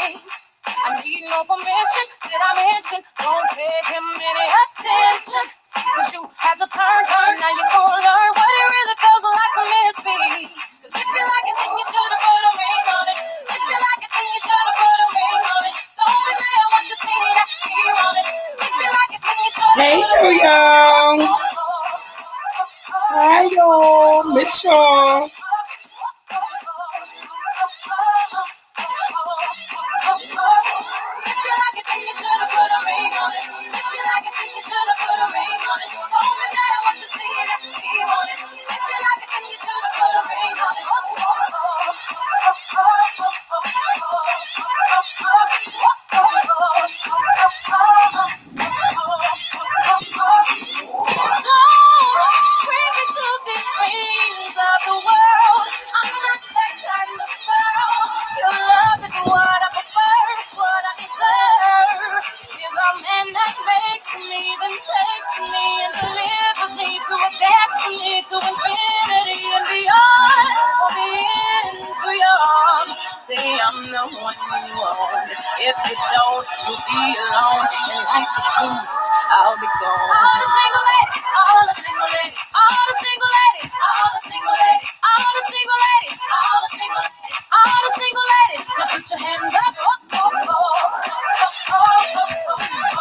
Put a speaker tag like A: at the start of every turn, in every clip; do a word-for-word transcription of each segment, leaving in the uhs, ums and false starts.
A: I need no permission. Did I mention? Don't pay him any attention. Cause you had your turn, turn. Now you're gonna learn what it really feels like to miss me. Cause if you like it, then you should've put a ring on it. If you like it, then you should've put a ring on it. Don't be mad what you see, I see on it. If you like it, then you should've
B: hey,
A: put a ring
B: on it. Hi, y'all. Miss Shaw.
A: To infinity and beyond, for me into your arms. Say I'm the one you want. If you don't, you'll be alone. And like the ghost, I'll be gone. All the single ladies, all the single ladies, all the single ladies, all the single ladies, all the single ladies, all the single ladies, all the single ladies. Now put your hands up. Oh, oh, oh, oh, oh, oh,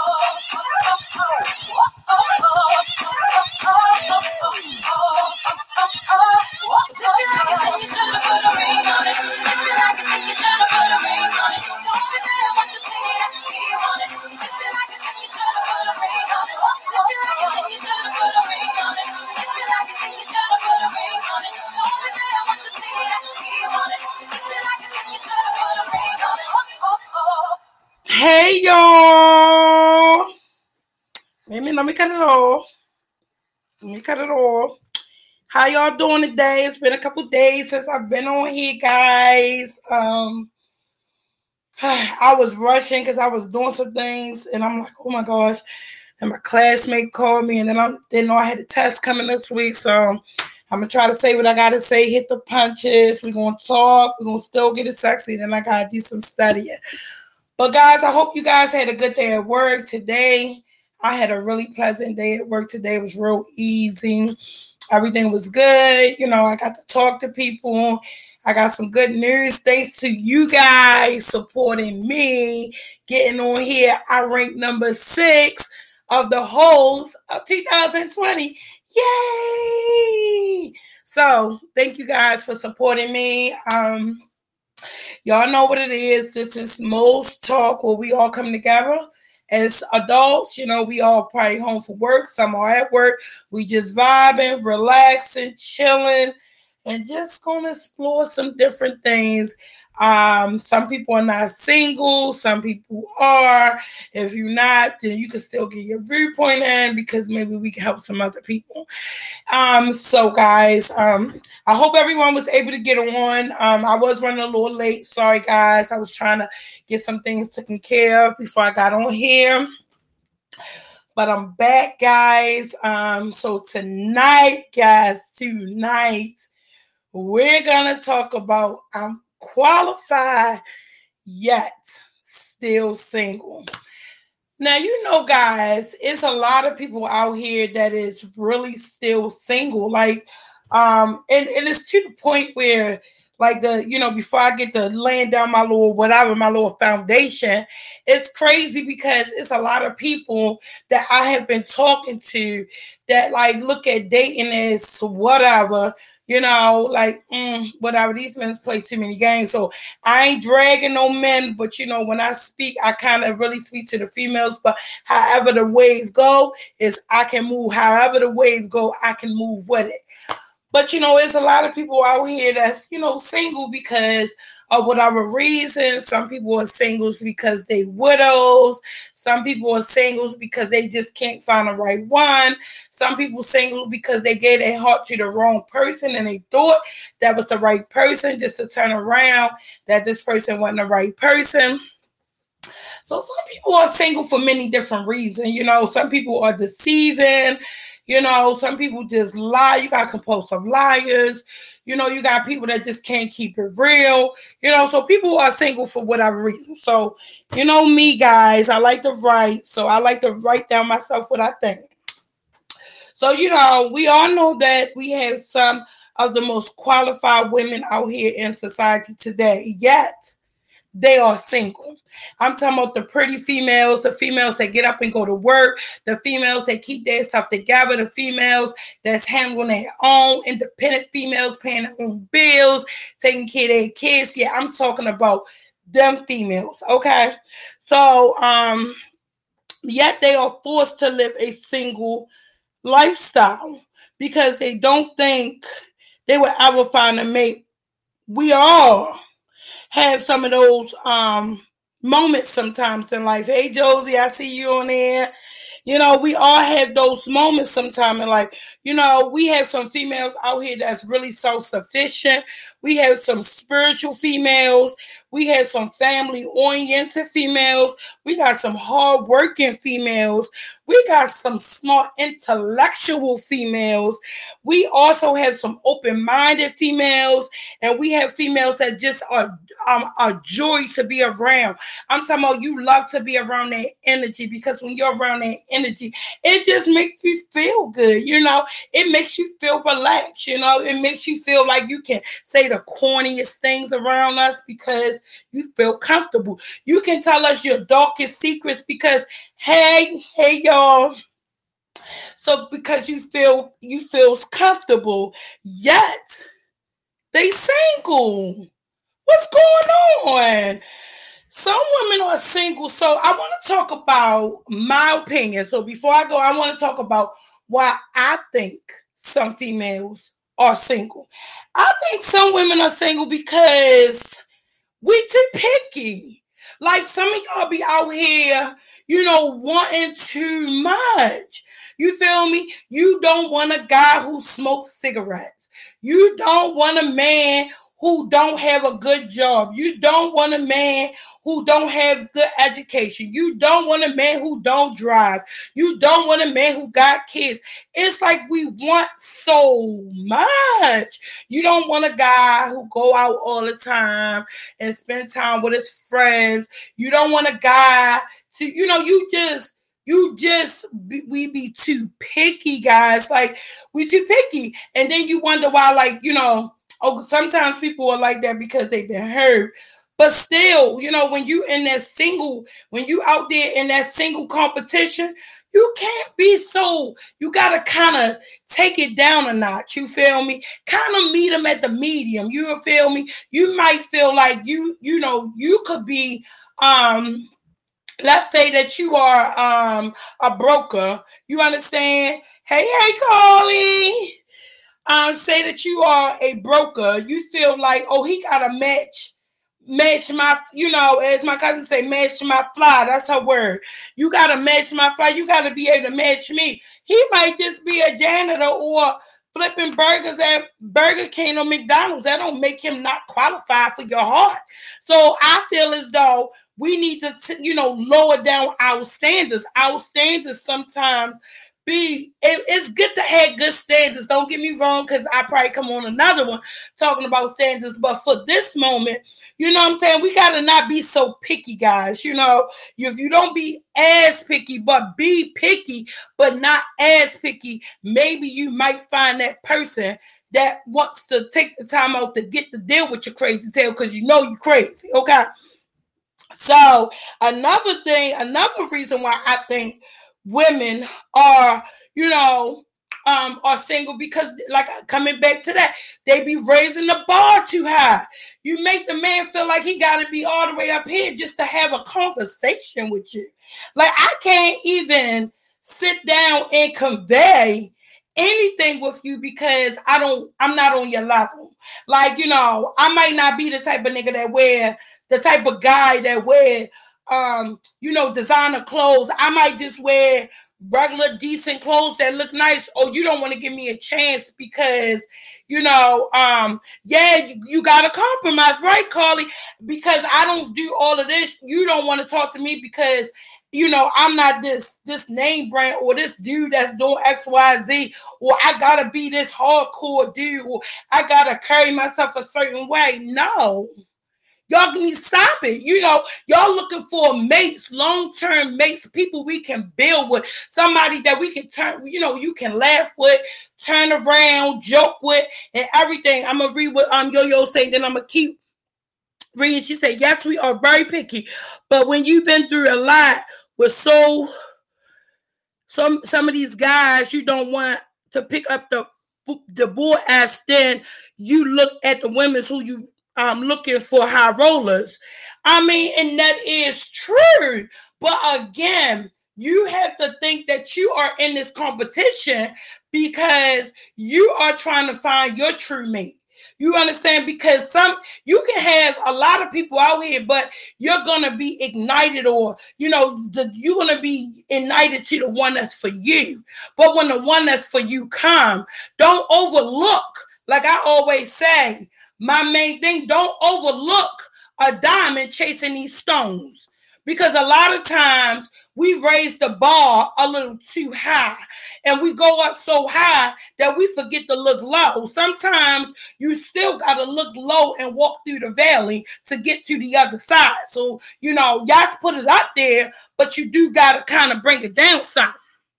A: if you like it, then you should've put a ring on it. If you like it, then you should've put a ring on it. Don't be mad what you see, I see on it. If you like it, then you should've put a ring on it. If you like it, then you should've put a ring on it. If you like it, then you should've put a ring on it. Don't be mad what you see, I see on it. If you like it, then you should've put a ring on it. Oh, oh, oh.
B: Hey, y'all. Maybe let me cut it off. Let me cut it off. How y'all doing today? It's been a couple days since I've been on here, guys. Um, I was rushing because I was doing some things, and I'm like, oh my gosh. And my classmate called me, and then I didn't know I had a test coming this week, so I'm gonna try to say what I gotta say, hit the punches. We're gonna talk. We're gonna still get it sexy. Then I gotta do some studying. But guys, I hope you guys had a good day at work today. I had a really pleasant day at work today. It was real easy. Everything was good. You know, I got to talk to people. I got some good news thanks to you guys supporting me. Getting on here, I ranked number six of the hosts of two thousand twenty. Yay! So, thank you guys for supporting me. Um, y'all know what it is. This is Mo's Talk, where we all come together. As adults, you know, we all probably home from work. Some are at work. We just vibing, relaxing, chilling, and just going to explore some different things. Um, some people are not single. Some people are. If you're not, then you can still get your viewpoint in because maybe we can help some other people. Um, so, guys, um, I hope everyone was able to get on. Um, I was running a little late. Sorry, guys. I was trying to get some things taken care of before I got on here. But I'm back, guys. Um, so tonight, guys, tonight, we're going to talk about I'm qualified yet still single. Now, you know, guys, it's a lot of people out here that is really still single. Like, um, and, and it's to the point where, like, the, you know, before I get to laying down my little, whatever, my little foundation, it's crazy because it's a lot of people that I have been talking to that, like, look at dating as whatever, you know, like, mm, whatever, these men play too many games. So I ain't dragging no men, but, you know, when I speak, I kind of really speak to the females. But however the waves go, is I can move. However the waves go, I can move with it. But, you know, there's a lot of people out here that's, you know, single because of whatever reason. Some people are singles because they widows. Some people are singles because they just can't find the right one. Some people single because they gave their heart to the wrong person and they thought that was the right person, just to turn around that this person wasn't the right person. So some people are single for many different reasons. You know, some people are deceiving. You know, some people just lie. You got compulsive liars. You know, you got people that just can't keep it real. You know, so people are single for whatever reason. So, you know me, guys, I like to write. So I like to write down myself what I think. So, you know, we all know that we have some of the most qualified women out here in society today, yet they are single. I'm talking about the pretty females, the females that get up and go to work, the females that keep their stuff together, the females that's handling their own, independent females paying their own bills, taking care of their kids. Yeah, I'm talking about them females, okay? So, um, yet they are forced to live a single lifestyle because they don't think they will ever find a mate. We all have some of those um, moments sometimes in life. Hey, Josie, I see you on there. You know, we all have those moments sometime in life. You know, we have some females out here that's really self-sufficient. We have some spiritual females. We have some family-oriented females. We got some hard-working females. We got some smart intellectual females. We also have some open-minded females. And we have females that just are um, a joy to be around. I'm talking about you love to be around that energy, because when you're around that energy, it just makes you feel good. You know, it makes you feel relaxed. You know, it makes you feel like you can say the corniest things around us because you feel comfortable. You can tell us your darkest secrets because, hey, hey, y'all. So because you feel you feel comfortable, yet they single. What's going on? Some women are single. So I want to talk about my opinion. So before I go, I want to talk about why I think some females are single. I think some women are single because we too picky. Like some of y'all be out here, you know, wanting too much. You feel me? You don't want a guy who smokes cigarettes. You don't want a man who don't have a good job. You don't want a man who don't have good education. You don't want a man who don't drive. You don't want a man who got kids. It's like we want so much. You don't want a guy who go out all the time and spend time with his friends. You don't want a guy to, you know, you just, you just, we be too picky, guys. Like, we too picky. And then you wonder why, like, you know, oh, sometimes people are like that because they've been hurt. But still, you know, when you in that single, when you out there in that single competition, you can't be so, you got to kind of take it down a notch. You feel me? Kind of meet them at the medium. You feel me? You might feel like you, you know, you could be, um, let's say that you are um, a broker. You understand? Hey, hey, Carly. Uh, say that you are a broker. You feel like, oh, he got to match, match my, you know, as my cousin say, match my fly. That's her word. You got to match my fly. You got to be able to match me. He might just be a janitor or flipping burgers at Burger King or McDonald's. That don't make him not qualified for your heart. So I feel as though we need to, t- you know, lower down our standards. Our standards sometimes be, it, it's good to have good standards. Don't get me wrong, because I probably come on another one talking about standards. But for this moment, you know what I'm saying? We got to not be so picky, guys. You know, if you don't be as picky, but be picky, but not as picky, maybe you might find that person that wants to take the time out to get to deal with your crazy tail because you know you're crazy, okay? So another thing, another reason why I think women are, you know, um, are single, because like coming back to that, they be raising the bar too high. You make the man feel like he got to be all the way up here just to have a conversation with you. Like I can't even sit down and convey anything with you because I don't, I'm not on your level. Like, you know, I might not be the type of nigga that wear, the type of guy that wear, um, you know, designer clothes. I might just wear regular decent clothes that look nice. Oh, you don't want to give me a chance because, you know, um, yeah, you, you got to compromise, right, Carly? Because I don't do all of this. You don't want to talk to me because, you know, I'm not this this name brand or this dude that's doing X, Y, Z, or I gotta be this hardcore dude, or I gotta carry myself a certain way. No. Y'all need to stop it. You know, y'all looking for mates, long-term mates, people we can build with, somebody that we can turn, you know, you can laugh with, turn around, joke with, and everything. I'm gonna read what um Yo-Yo saying, then I'm gonna keep reading. She said, yes, we are very picky, but when you've been through a lot with so some some of these guys, you don't want to pick up the the boy ass. Then you look at the women who you um looking for high rollers. I mean, and that is true. But again, you have to think that you are in this competition because you are trying to find your true mate. You understand? Because some you can have a lot of people out here, but you're gonna be ignited, or you know, the, you're gonna be ignited to the one that's for you. But when the one that's for you come, don't overlook. Like I always say, my main thing: don't overlook a diamond chasing these stones. Because a lot of times we raise the bar a little too high and we go up so high that we forget to look low. Sometimes you still got to look low and walk through the valley to get to the other side. So, you know, y'all put it up there, but you do got to kind of bring it down some.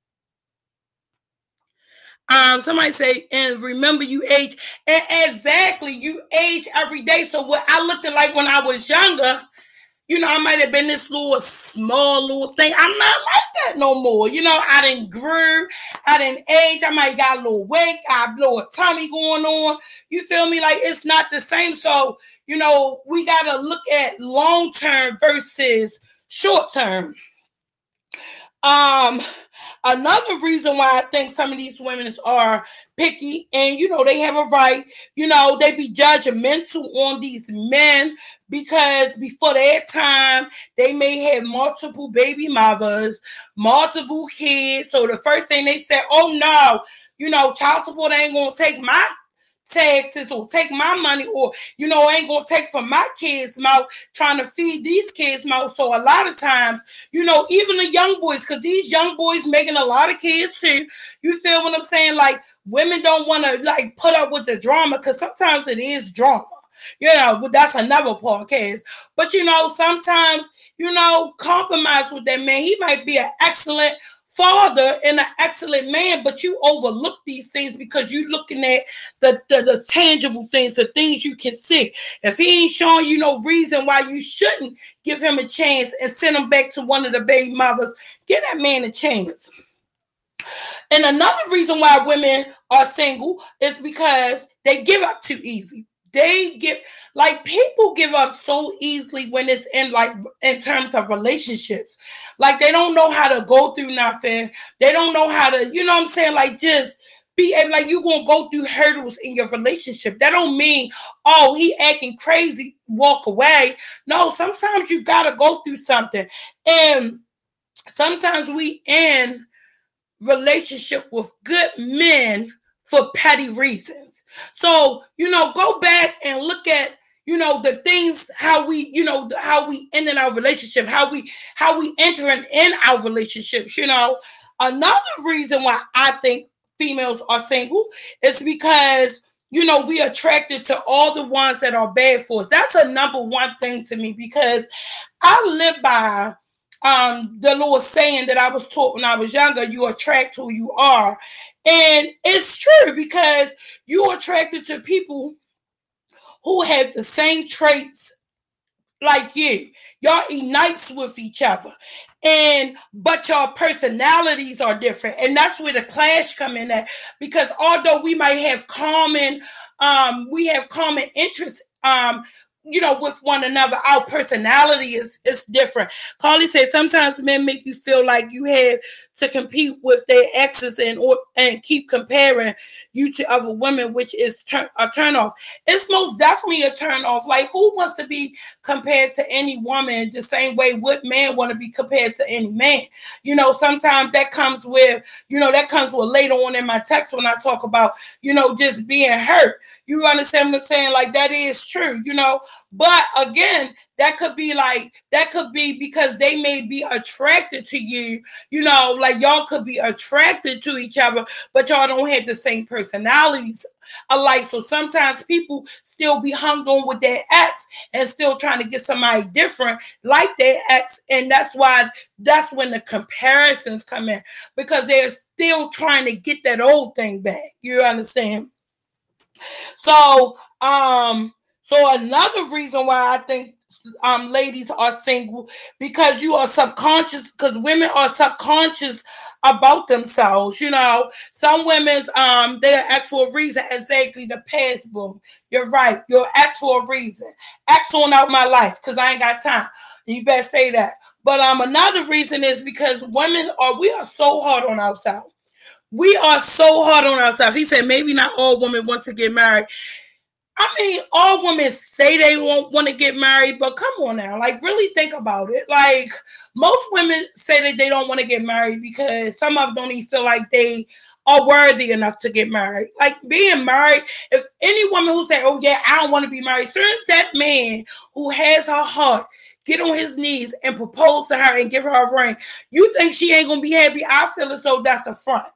B: Um, somebody say, and remember you age. And exactly, you age every day. So what I looked at like when I was younger, you know, I might have been this little small little thing. I'm not like that no more. You know, I didn't grew. I didn't age. I might got a little weight. I have a little tummy going on. You feel me? Like, it's not the same. So, you know, we got to look at long-term versus short-term. Um, another reason why I think some of these women are picky, and, you know, they have a right, you know, they be judgmental on these men because before their time, they may have multiple baby mothers, multiple kids. So the first thing they said, oh, no, you know, child support ain't going to take my taxes or take my money, or, you know, ain't going to take from my kids' mouth trying to feed these kids' mouth. So a lot of times, you know, even the young boys, because these young boys making a lot of kids too. You feel what I'm saying? Like, women don't want to, like, put up with the drama because sometimes it is drama. You know, that's another podcast. But, you know, sometimes, you know, compromise with that man. He might be an excellent father and an excellent man, but you overlook these things because you're looking at the, the, the tangible things, the things you can see. If he ain't showing you no reason why you shouldn't give him a chance and send him back to one of the baby mothers, give that man a chance. And another reason why women are single is because they give up too easy. They give, like, people give up so easily when it's in, like, in terms of relationships. Like, they don't know how to go through nothing. They don't know how to, you know what I'm saying? Like, just be, like, you're going to go through hurdles in your relationship. That don't mean, oh, he acting crazy, walk away. No, sometimes you got to go through something. And sometimes we in relationship with good men for petty reasons. So, you know, go back and look at, you know, the things, how we, you know, how we end in our relationship, how we, how we entering in our relationships. You know, another reason why I think females are single is because, you know, we attracted to all the ones that are bad for us. That's a number one thing to me, because I live by um, the little saying that I was taught when I was younger: you attract who you are. And it's true, because you're attracted to people who have the same traits like you. Y'all unites with each other. And but your personalities are different. And that's where the clash come in at. Because although we might have common, um, we have common interests, um, you know, with one another. Our personality is, is different. Carly said sometimes men make you feel like you have to compete with their exes and or and keep comparing you to other women, which is turn, a turn off. It's most definitely a turn off. Like, who wants to be compared to any woman the same way what man want to be compared to any man? You know, sometimes that comes with, you know, that comes with later on in my text when I talk about, you know, just being hurt. You understand what I'm saying? Like, that is true, you know. But again, that could be like, that could be because they may be attracted to you, you know, like y'all could be attracted to each other, but y'all don't have the same personalities alike. So sometimes people still be hung on with their ex and still trying to get somebody different like their ex. And that's why, that's when the comparisons come in, because they're still trying to get that old thing back. You understand? So, um, so another reason why I think um ladies are single, because you are subconscious, because women are subconscious about themselves. You know, some women's um they ask for a reason. Exactly, the past boom. You're right. You're ask for a reason. Ask on out my life because I ain't got time. You better say that. But um another reason is because women are we are so hard on ourselves. We are so hard on ourselves. He said maybe not all women want to get married. I mean, all women say they won't want to get married, but come on now. Like, really think about it. Like, most women say that they don't want to get married because some of them don't even feel like they are worthy enough to get married. Like, being married, if any woman who say, oh, yeah, I don't want to be married, soon as that man who has her heart get on his knees and propose to her and give her a ring, you think she ain't going to be happy? I feel as though that's a front.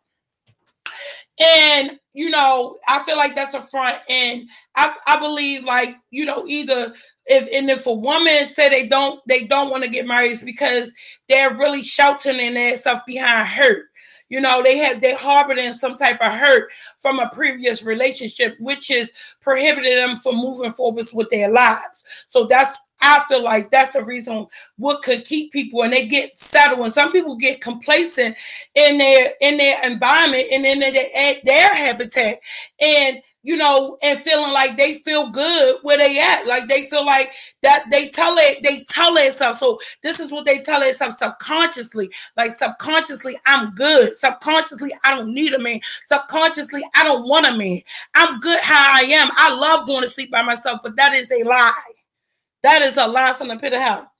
B: And, you know, I feel like that's a front. And I, I believe, like, you know, either if and if a woman say they don't they don't want to get married, it's because they're really sheltering their stuff behind hurt. You know, they have they harbored in some type of hurt from a previous relationship, which is prohibited them from moving forward with their lives. So that's I feel like that's the reason what could keep people, and they get settled. And some people get complacent in their in their environment and in their, their habitat, and you know, and feeling like they feel good where they at. Like they feel like that they tell it, they tell themselves. So this is what they tell themselves subconsciously. Like subconsciously, I'm good. Subconsciously, I don't need a man. Subconsciously, I don't want a man. I'm good how I am. I love going to sleep by myself, but that is a lie. That is a lie from the pit of hell.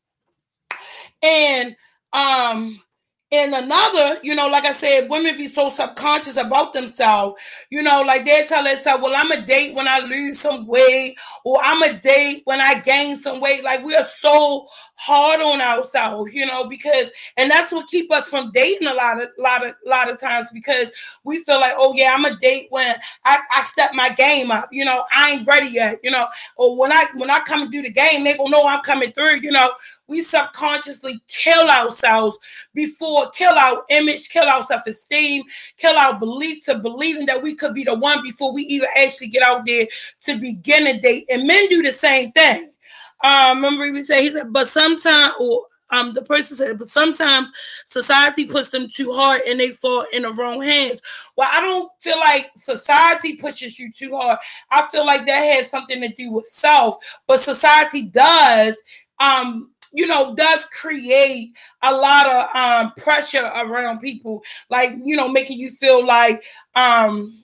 B: And um, and another, you know, like I said, women be so subconscious about themselves. You know, like they tell themselves, well, I'm a date when I lose some weight, or I'm a date when I gain some weight. Like we are so hard on ourselves, you know, because and that's what keep us from dating a lot of lot of lot of times, because we feel like, oh yeah, I'm a date when I, I step my game up, you know, I ain't ready yet, you know, or when I when I come and do the game, they gonna know I'm coming through, you know. We subconsciously kill ourselves before, kill our image, kill our self-esteem, kill our beliefs to believing that we could be the one before we even actually get out there to begin a date. And men do the same thing. Uh, remember we say, he said, but sometimes, or um, the person said, but sometimes society puts them too hard and they fall in the wrong hands. Well, I don't feel like society pushes you too hard. I feel like that has something to do with self, but society does, um, you know, does create a lot of um, pressure around people, like, you know, making you feel like, um,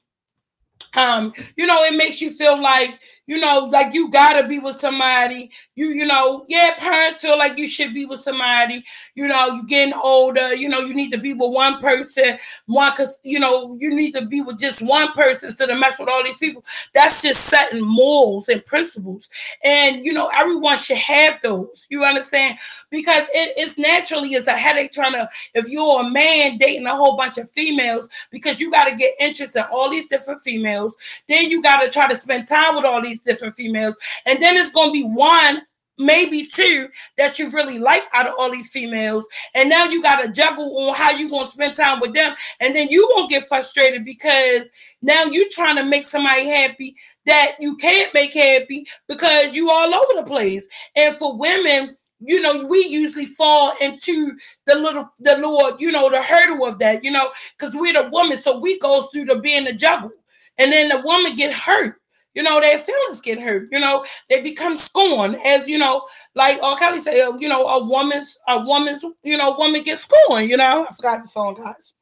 B: um, you know, it makes you feel like, you know, like you gotta be with somebody. You, you know, yeah, parents feel like you should be with somebody. You know, you're getting older. You know, you need to be with one person, one, because, you know, you need to be with just one person instead of mess with all these people. That's just setting morals and principles. And, you know, everyone should have those. You understand? Because it, it's naturally it's a headache trying to, if you're a man dating a whole bunch of females, because you got to get interest in all these different females. Then you got to try to spend time with all these different females, and then it's going to be one, maybe two that you really like out of all these females, and now you got to juggle on how you going to spend time with them, and then you going to get frustrated because now you trying to make somebody happy that you can't make happy because you all over the place. And for women, you know, we usually fall into the little, the Lord, you know, the hurdle of that, you know, because we're the woman, so we go through the being the juggle, and then the woman get hurt. You know, their feelings get hurt. You know, they become scorned, as you know, like R. Kelly said. You know, a woman's a woman's you know woman gets scorned. You know, I forgot the song, guys.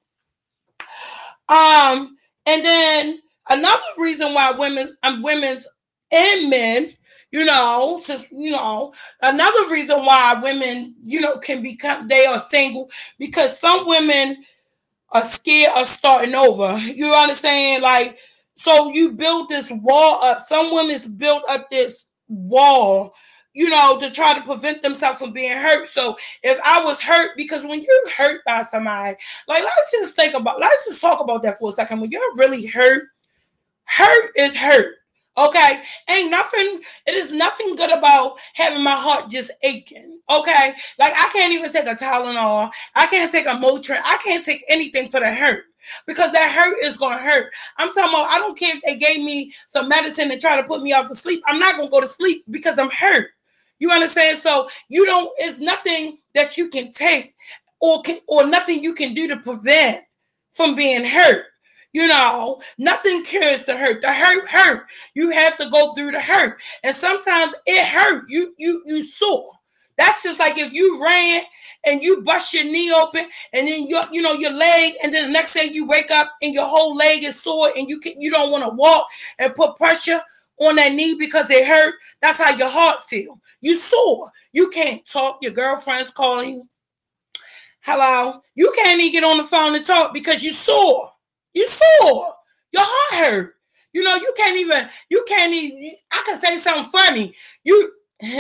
B: Um, and then another reason why women, um, women's and men, you know, just you know, another reason why women, you know, can become they are single, because some women are scared of starting over. You understand? Like, so you build this wall up. Some women's built up this wall, you know, to try to prevent themselves from being hurt. So if I was hurt, because when you're hurt by somebody, like, let's just think about, let's just talk about that for a second. When you're really hurt, hurt is hurt. Okay, ain't nothing, it is nothing good about having my heart just aching. Okay, like I can't even take a Tylenol, I can't take a Motrin, I can't take anything for the hurt, because that hurt is going to hurt. I'm talking about, I don't care if they gave me some medicine and try to put me out to sleep, I'm not going to go to sleep because I'm hurt. You understand? So you don't, it's nothing that you can take or can, or nothing you can do to prevent from being hurt. You know, nothing cures the hurt. The hurt hurt. You have to go through the hurt. And sometimes it hurt. You you you sore. That's just like if you ran and you bust your knee open and then your you know your leg, and then the next day you wake up and your whole leg is sore and you can you don't want to walk and put pressure on that knee because it hurt. That's how your heart feel. You sore. You can't talk. Your girlfriend's calling you. Hello. You can't even get on the phone and talk because you sore. You sore. Your heart hurt. You know, you can't even, you can't even, I can say something funny. You,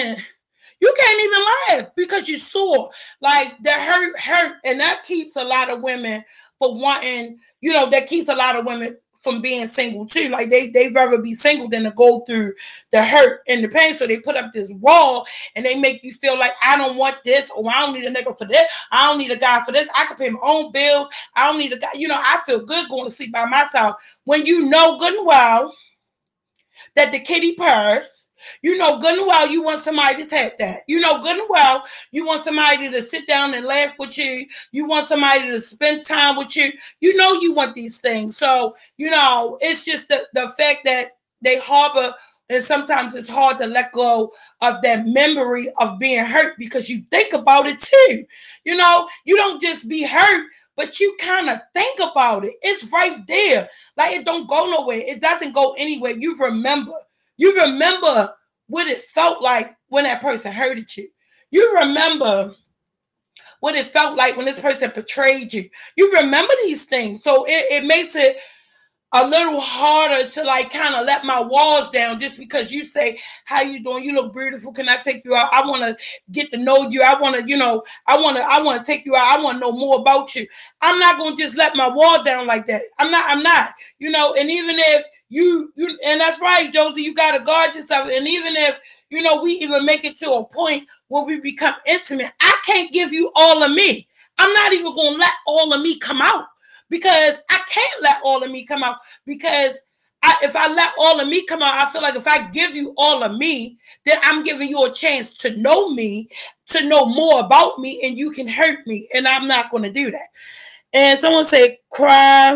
B: you can't even laugh because you sore. Like, the hurt, hurt. And that keeps a lot of women for wanting, you know, that keeps a lot of women from being single too. Like, they, they'd rather be single than to go through the hurt and the pain. So they put up this wall and they make you feel like, I don't want this, or I don't need a nigga for this. I don't need a guy for this. I can pay my own bills. I don't need a guy. You know, I feel good going to sleep by myself when you know good and well that the kitty purrs. You know good and well you want somebody to tap that. You know good and well you want somebody to sit down and laugh with you. You want somebody to spend time with you. You know you want these things. So, you know, it's just the, the fact that they harbor, and sometimes it's hard to let go of that memory of being hurt because you think about it too. You know, you don't just be hurt, but you kind of think about it. It's right there. Like, it don't go nowhere. It doesn't go anywhere. You remember. You remember what it felt like when that person hurted you. You remember what it felt like when this person betrayed you. You remember these things. So it, it makes it a little harder to like kind of let my walls down just because you say, how you doing? You look beautiful. Can I take you out? I want to get to know you. I want to, you know, I want to, I want to take you out. I want to know more about you. I'm not going to just let my wall down like that. I'm not, I'm not, you know, and even if you, you, and that's right, Josie, you got to guard yourself. And even if, you know, we even make it to a point where we become intimate, I can't give you all of me. I'm not even going to let all of me come out. Because I can't let all of me come out. Because I, if I let all of me come out, I feel like if I give you all of me, then I'm giving you a chance to know me, to know more about me, and you can hurt me. And I'm not going to do that. And someone said, cry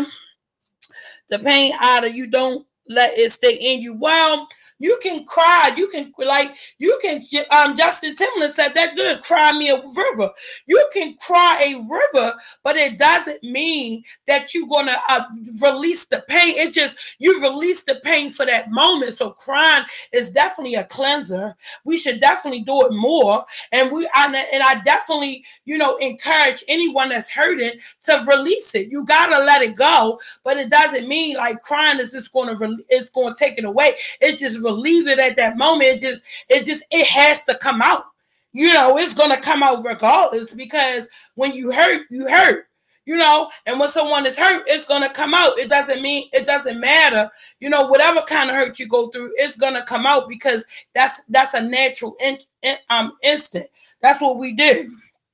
B: the pain out of you. Don't let it stay in you. Well, you can cry. You can, like, you can, um, Justin Timberlake said that good, cry me a river. You can cry a river, but it doesn't mean that you're going to uh, release the pain. It just, you release the pain for that moment. So crying is definitely a cleanser. We should definitely do it more. And we, I, and I definitely, you know, encourage anyone that's hurting to release it. You got to let it go, but it doesn't mean like crying is just going to, re- it's going to take it away. It just relieve it at that moment. It just, it just, it has to come out. You know, it's going to come out regardless, because when you hurt, you hurt, you know, and when someone is hurt, it's going to come out. It doesn't mean, it doesn't matter, you know, whatever kind of hurt you go through, it's going to come out, because that's, that's a natural in, in, um, instinct. That's what we do.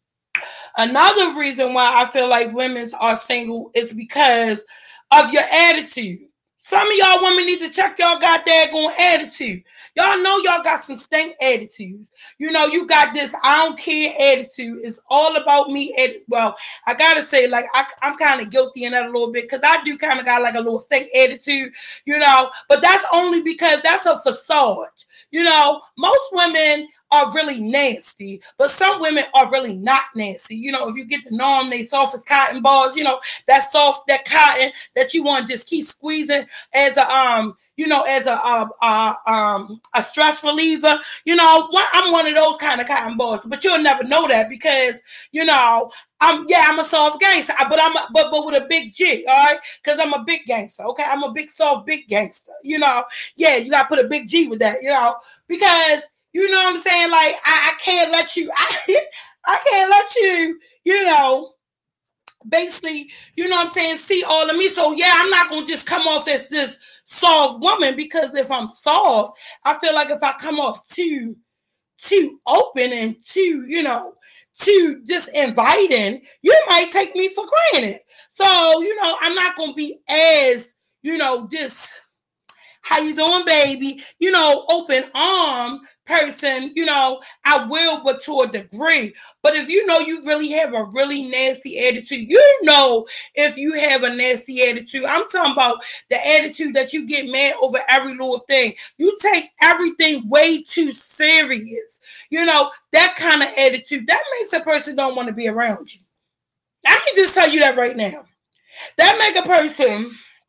B: Another reason why I feel like women are single is because of your attitude. Some of y'all women need to check y'all goddamn attitude. Y'all know y'all got some stank attitudes. You know, you got this I don't care attitude. It's all about me. Well, I gotta say, like, I, I'm kind of guilty in that a little bit because I do kind of got like a little stank attitude, you know, but that's only because that's a facade. You know, most women are really nasty, but some women are really not nasty. You know, if you get to know them, they soft as cotton balls, you know, that soft, that cotton that you want to just keep squeezing as a, um, you know, as a, a, a, um, a stress reliever. You know, I'm one of those kind of cotton balls, but you'll never know that because, you know, I'm, yeah, I'm a soft gangster, but I'm, a, but, but with a big G, all right? Because I'm a big gangster, okay? I'm a big, soft, big gangster, you know? Yeah, you got to put a big G with that, you know? Because, you know what I'm saying? Like, I, I can't let you, I, I can't let you, you know, basically, you know what I'm saying, see all of me. So, yeah, I'm not going to just come off as this soft woman because if I'm soft, I feel like if I come off too, too open and too, you know, too just inviting, you might take me for granted. So, you know, I'm not going to be as, you know, this, how you doing, baby, you know, open arm person, you know, I will, but to a degree. But if you know you really have a really nasty attitude, you know if you have a nasty attitude, I'm talking about the attitude that you get mad over every little thing. You take everything way too serious. You know, that kind of attitude, that makes a person don't want to be around you. I can just tell you that right now. That make a person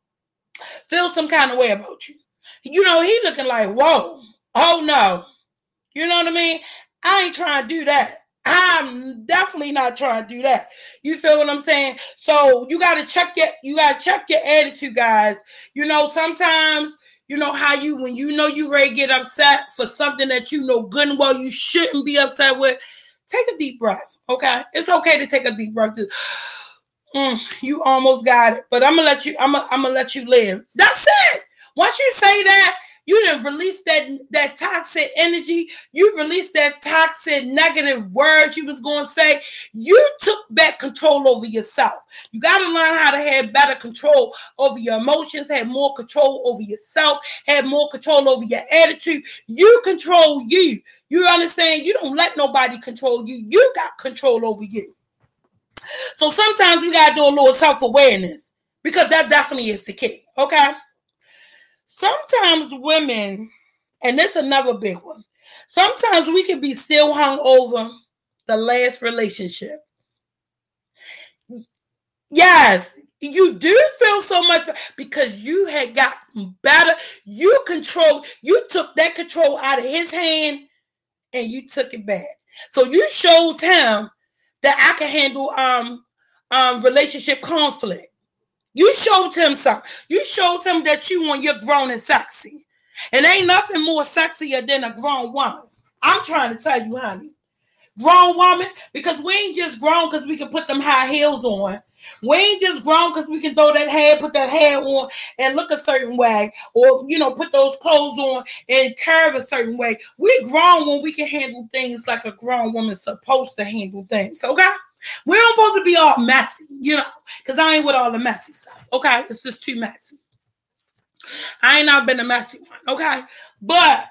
B: feel some kind of way about you. You know, he looking like, whoa, oh no. You know what I mean? I ain't trying to do that. I'm definitely not trying to do that. You feel what I'm saying? So you gotta check your you gotta check your attitude, guys. You know, sometimes you know how you when you know you ready to get upset for something that you know good and well you shouldn't be upset with. Take a deep breath. Okay, it's okay to take a deep breath. To, mm, you almost got it, but I'm gonna let you. I'm gonna, I'm gonna let you live. That's it. Once you say that, you done release that, that toxic energy. You released that toxic negative words you was going to say. You took back control over yourself. You got to learn how to have better control over your emotions, have more control over yourself, have more control over your attitude. You control you. You understand? You don't let nobody control you. You got control over you. So sometimes we got to do a little self-awareness because that definitely is the key. Okay? Sometimes women, and this is another big one, sometimes we can be still hung over the last relationship. Yes, you do feel so much because you had gotten better. You control, you took that control out of his hand and you took it back. So you showed him that I can handle um, um, relationship conflict. You showed him something. You showed him that you when you're grown and sexy. And ain't nothing more sexier than a grown woman. I'm trying to tell you, honey. Grown woman, because we ain't just grown because we can put them high heels on. We ain't just grown because we can throw that hair, put that hair on and look a certain way. Or, you know, put those clothes on and curve a certain way. We're grown when we can handle things like a grown woman's supposed to handle things. Okay? We don't supposed to be all messy, you know, because I ain't with all the messy stuff, okay? It's just too messy. I ain't not been a messy one, okay? But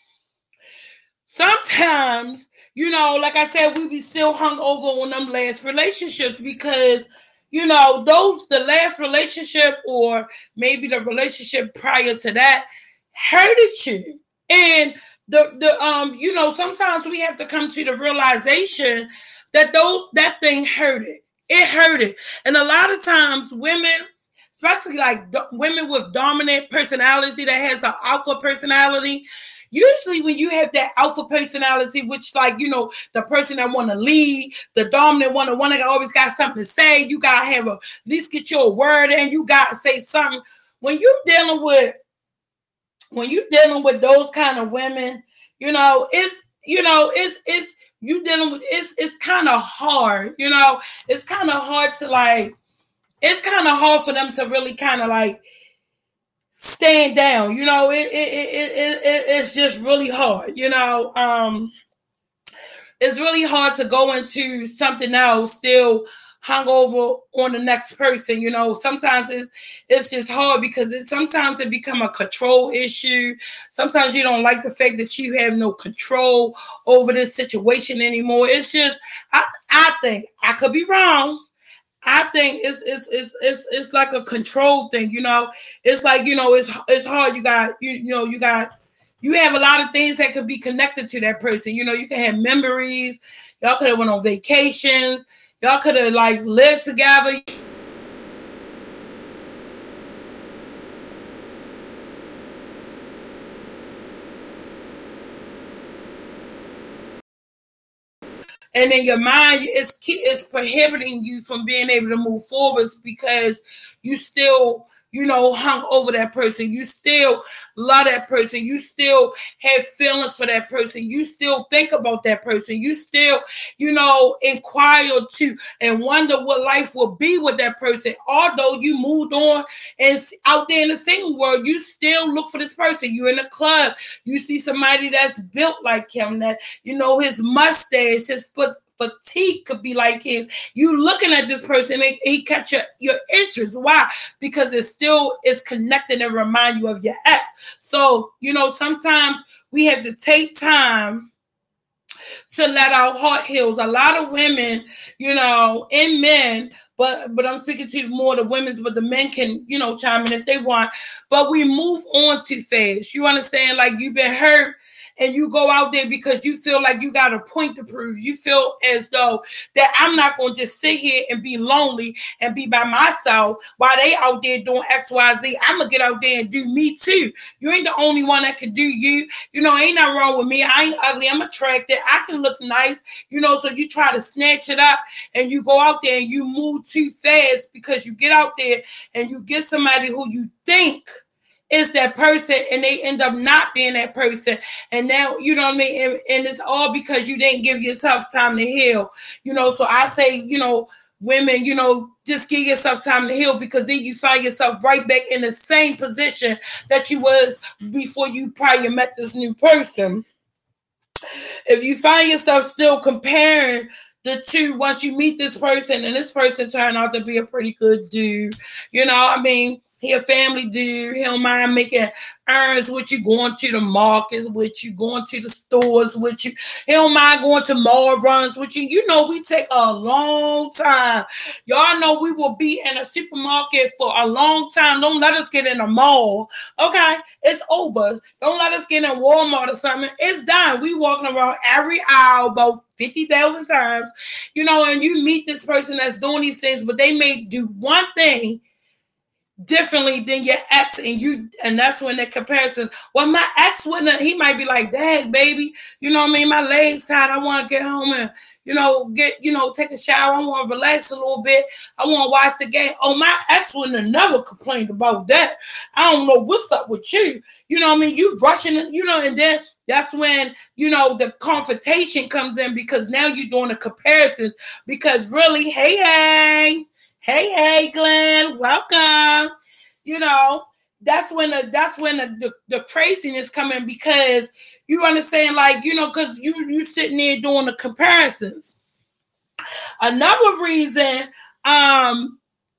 B: sometimes, you know, like I said, we be still hung over on them last relationships because, you know, those, the last relationship or maybe the relationship prior to that hurted you. And the, the um, you know, sometimes we have to come to the realization that those that thing hurted. It hurted. And a lot of times women, especially like do, women with dominant personality that has an alpha personality, usually when you have that alpha personality, which like, you know, the person that want to lead, the dominant one, the one that always got something to say, you got to have a, at least get your word in, you got to say something. When you dealing with, when you dealing with those kind of women, you know, it's, you know, it's, it's, you dealing with it's it's kind of hard, you know. It's kind of hard to like. It's kind of hard for them to really kind of like stand down, you know. It it, it it it it's just really hard, you know. Um, it's really hard to go into something else still hung over on the next person. You know, sometimes it's it's just hard because it sometimes it become a control issue. Sometimes you don't like the fact that you have no control over this situation anymore. It's just I I think I could be wrong. I think it's it's it's it's it's like a control thing, you know. It's like, you know, it's it's hard. You got you you know you got you have a lot of things that could be connected to that person. You know, you can have memories. Y'all could have went on vacations. Y'all could have like lived together. And then your mind is is prohibiting you from being able to move forward because you still, you know, hung over that person. You still love that person. You still have feelings for that person. You still think about that person. You still, you know, inquire to and wonder what life will be with that person. Although you moved on and out there in the single world, you still look for this person. You're in a club. You see somebody that's built like him, that, you know, his mustache, his foot, fatigue could be like his. You looking at this person, and he catch your, your interest. Why? Because it still is connected and remind you of your ex. So, you know, sometimes we have to take time to let our heart heal. A lot of women, you know, and men, but but I'm speaking to more the women's, but the men can, you know, chime in if they want. But we move on too fast. You understand? Like, you've been hurt, and you go out there because you feel like you got a point to prove. You feel as though that I'm not going to just sit here and be lonely and be by myself while they out there doing X, Y, Z. I'm going to get out there and do me too. You ain't the only one that can do you. You know, ain't nothing wrong with me. I ain't ugly. I'm attractive. I can look nice. You know, so you try to snatch it up and you go out there and you move too fast because you get out there and you get somebody who you think is that person, and they end up not being that person. And now, you know what I mean? And, and it's all because you didn't give yourself time to heal. You know, so I say, you know, women, you know, just give yourself time to heal, because then you find yourself right back in the same position that you was before you probably met this new person. If you find yourself still comparing the two, once you meet this person and this person turned out to be a pretty good dude, you know, I mean, he a family dude. He don't mind making errands with you, going to the markets with you, going to the stores with you. He don't mind going to mall runs with you. You know, we take a long time. Y'all know we will be in a supermarket for a long time. Don't let us get in a mall. Okay, it's over. Don't let us get in Walmart or something. It's done. We walking around every aisle about fifty thousand times. You know, and you meet this person that's doing these things, but they may do one thing differently than your ex, and you, and that's when the comparison. Well, my ex wouldn't. He might be like, "Dang, baby, you know what I mean? My legs tired. I want to get home and, you know, get, you know, take a shower. I want to relax a little bit. I want to watch the game." Oh, my ex wouldn't have never complained about that. I don't know what's up with you. You know what I mean? You rushing it, you know, and then that's when, you know, the confrontation comes in, because now you're doing the comparisons. Because really, hey, hey. Hey, hey, Glenn, welcome. You know, that's when the that's when the, the, the craziness come in, because you understand, like, you know, because you you sitting there doing the comparisons. Another reason, um,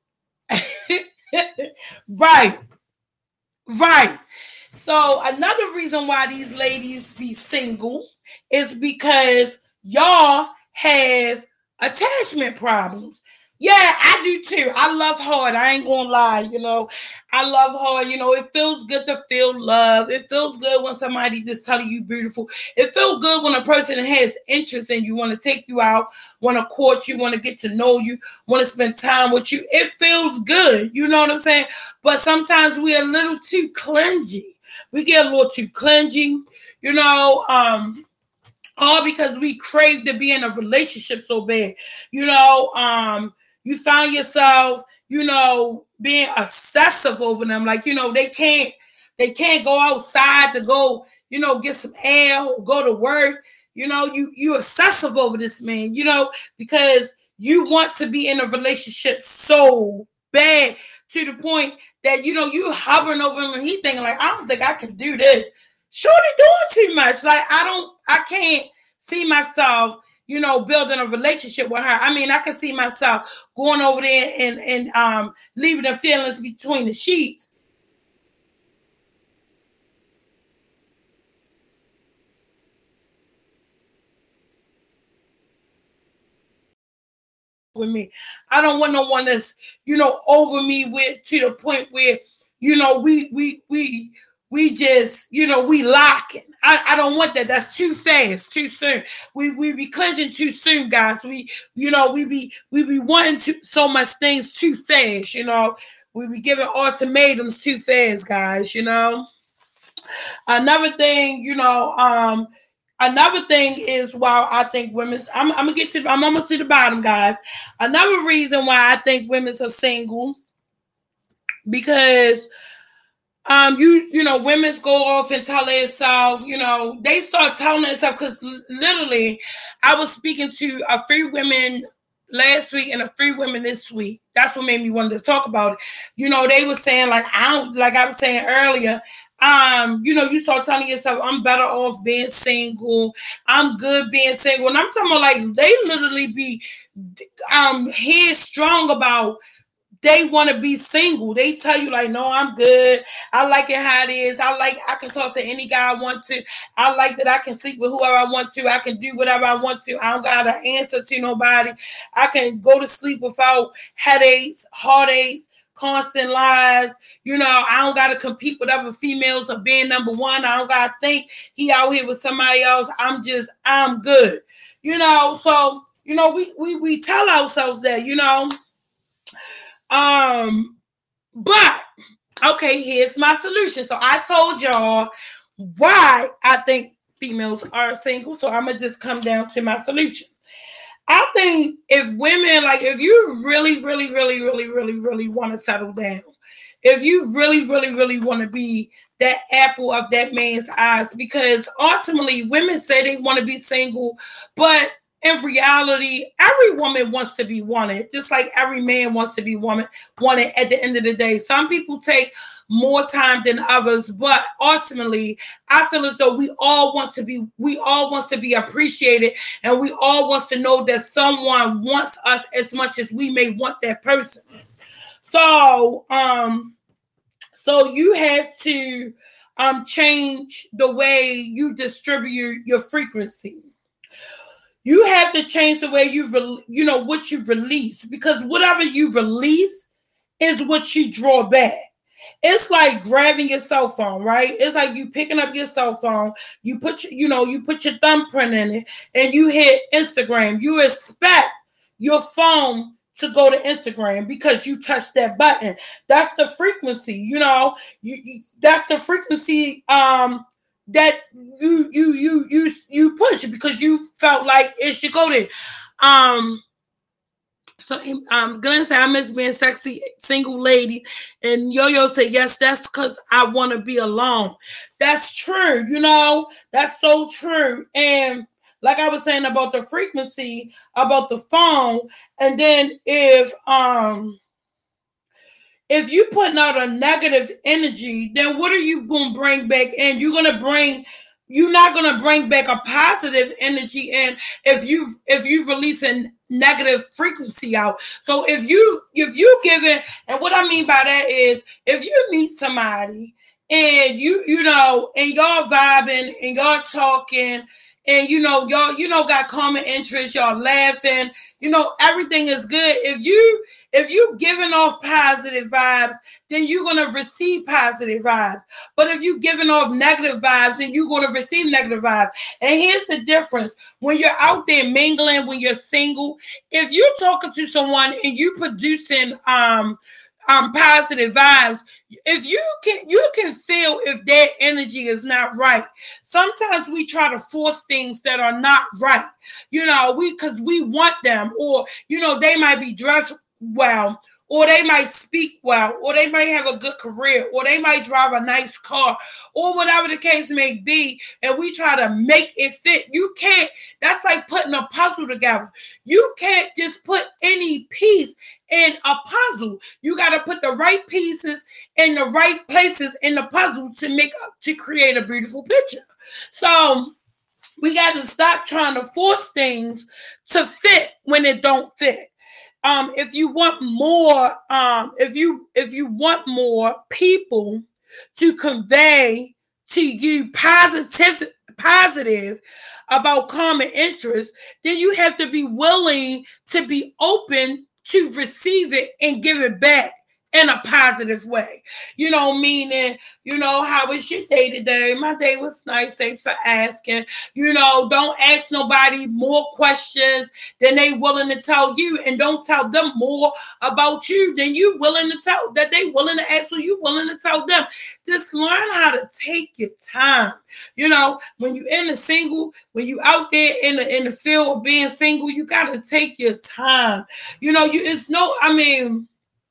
B: right, right. So another reason why these ladies be single is because y'all have attachment problems. Yeah, I do too. I love hard. I ain't gonna lie, you know. I love hard. You know, it feels good to feel love. It feels good when somebody just telling you beautiful. It feels good when a person has interest in you, want to take you out, want to court you, want to get to know you, want to spend time with you. It feels good. You know what I'm saying? But sometimes we're a little too clingy. We get a little too clingy, you know, um, all because we crave to be in a relationship so bad. You know, um, you find yourself, you know, being obsessive over them. Like, you know, they can't, they can't go outside to go, you know, get some air or go to work. You know, you, you obsessive over this man, you know, because you want to be in a relationship so bad, to the point that, you know, you hovering over him and he thinking like, I don't think I can do this. Shorty doing too much. Like, I don't, I can't see myself, you know, building a relationship with her. I mean, I can see myself going over there and, and um, leaving the feelings between the sheets. With me, I don't want no one that's, you know, over me with to the point where, you know, we we we we just, you know, we locking. I, I don't want that. That's too fast, too soon. We we be clenching too soon, guys. We, you know, we be we be wanting to so much things too fast, you know. We be giving ultimatums too fast, guys, you know. Another thing, you know, um, another thing is why I think women's, I'm, I'm gonna get to, I'm almost to the bottom, guys. Another reason why I think women's are single, because um, you, you know, women's go off and tell themselves, you know, they start telling themselves, because literally, I was speaking to a few women last week and a few women this week. That's what made me want to talk about it. You know, they were saying, like, I don't, like I was saying earlier, um, you know, you start telling yourself, I'm better off being single. I'm good being single. And I'm talking about, like, they literally be um headstrong about they want to be single. They tell you, like, no, I'm good. I like it how it is. I like, I can talk to any guy I want to. I like that I can sleep with whoever I want to. I can do whatever I want to. I don't got to answer to nobody. I can go to sleep without headaches, heartaches, constant lies. You know, I don't got to compete with other females of being number one. I don't got to think he out here with somebody else. I'm just, I'm good. You know, so, you know, we, we, we tell ourselves that, you know. Um, but okay, here's my solution. So I told y'all why I think females are single. So I'm gonna just come down to my solution. I think if women, like, if you really, really, really, really, really, really want to settle down, if you really, really, really want to be that apple of that man's eyes, because ultimately women say they want to be single, but in reality, every woman wants to be wanted, just like every man wants to be woman, wanted at the end of the day. Some people take more time than others, but ultimately, I feel as though we all want to be, we all want to be appreciated, and we all want to know that someone wants us as much as we may want that person. So, um, so you have to um change the way you distribute your frequency. You have to change the way you, re- you know, what you release, because whatever you release is what you draw back. It's like grabbing your cell phone, right? It's like you picking up your cell phone, you put, your, you know, you put your thumbprint in it, and you hit Instagram. You expect your phone to go to Instagram because you touched that button. That's the frequency, you know. You, you that's the frequency. Um. that you you you you you push because you felt like it should go there. Um so um Glenn said, I miss being sexy single lady. And Yo-Yo said, yes, that's because I want to be alone. That's true, you know, that's so true. And like I was saying about the frequency, about the phone, and then if um if you putting out a negative energy, then what are you going to bring back in? You're going to bring, you're not going to bring back a positive energy in if you if you releasing negative frequency out. So if you if you give it, and what I mean by that is, if you meet somebody and you you know and y'all vibing and y'all talking, and you know y'all you know got common interests, y'all laughing, you know everything is good. If you If you're giving off positive vibes, then you're going to receive positive vibes. But if you're giving off negative vibes, then you're going to receive negative vibes. And here's the difference. When you're out there mingling, when you're single, if you're talking to someone and you're producing um, um, positive vibes, if you can, you can feel if their energy is not right. Sometimes we try to force things that are not right, you know, we because we want them, or, you know, they might be dressed well, or they might speak well, or they might have a good career, or they might drive a nice car, or whatever the case may be, and we try to make it fit. You can't, that's like putting a puzzle together. You can't just put any piece in a puzzle. You got to put the right pieces in the right places in the puzzle to make to create a beautiful picture. So We got to stop trying to force things to fit when it don't fit. Um, if you want more, um, if you if you want more people to convey to you positive positive about common interests, then you have to be willing to be open to receive it and give it back in a positive way. You know, meaning, you know, how was your day today? My day was nice. Thanks for asking. You know, don't ask nobody more questions than they willing to tell you, and don't tell them more about you than you willing to tell, that they willing to ask, so you willing to tell them. Just learn how to take your time. You know, when you're in a single, when you out there in the in the field of being single, you gotta take your time. You know, you it's no, I mean,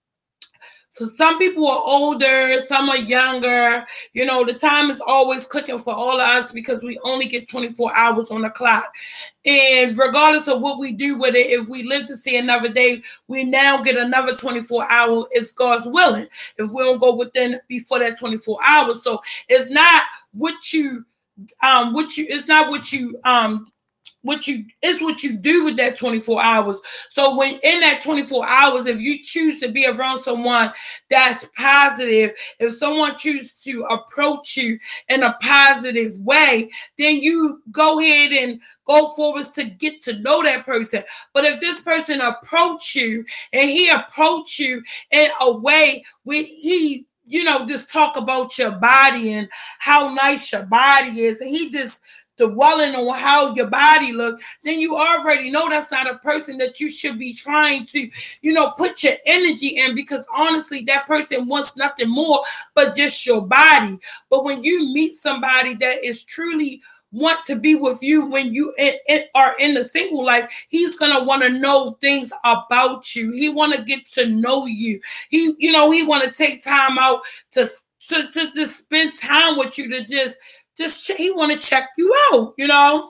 B: so some people are older, some are younger. You know, the time is always clicking for all of us because we only get twenty-four hours on the clock. And regardless of what we do with it, if we live to see another day, we now get another twenty-four hours if God's willing. If we don't go within before that twenty-four hours. So it's not what you, um, what you, it's not what you, um, what you is what you do with that twenty-four hours. So when in that twenty-four hours, if you choose to be around someone that's positive, if someone chooses to approach you in a positive way, then you go ahead and go forward to get to know that person. But if this person approach you and he approach you in a way where he, you know, just talk about your body and how nice your body is, and he just dwelling on how your body look, then you already know that's not a person that you should be trying to, you know, put your energy in, because honestly, that person wants nothing more but just your body. But when you meet somebody that is truly want to be with you when you in, in, are in the single life, he's gonna want to know things about you. He want to get to know you. He, you know, he want to take time out to to, to to spend time with you, to just Just he want to check you out, you know.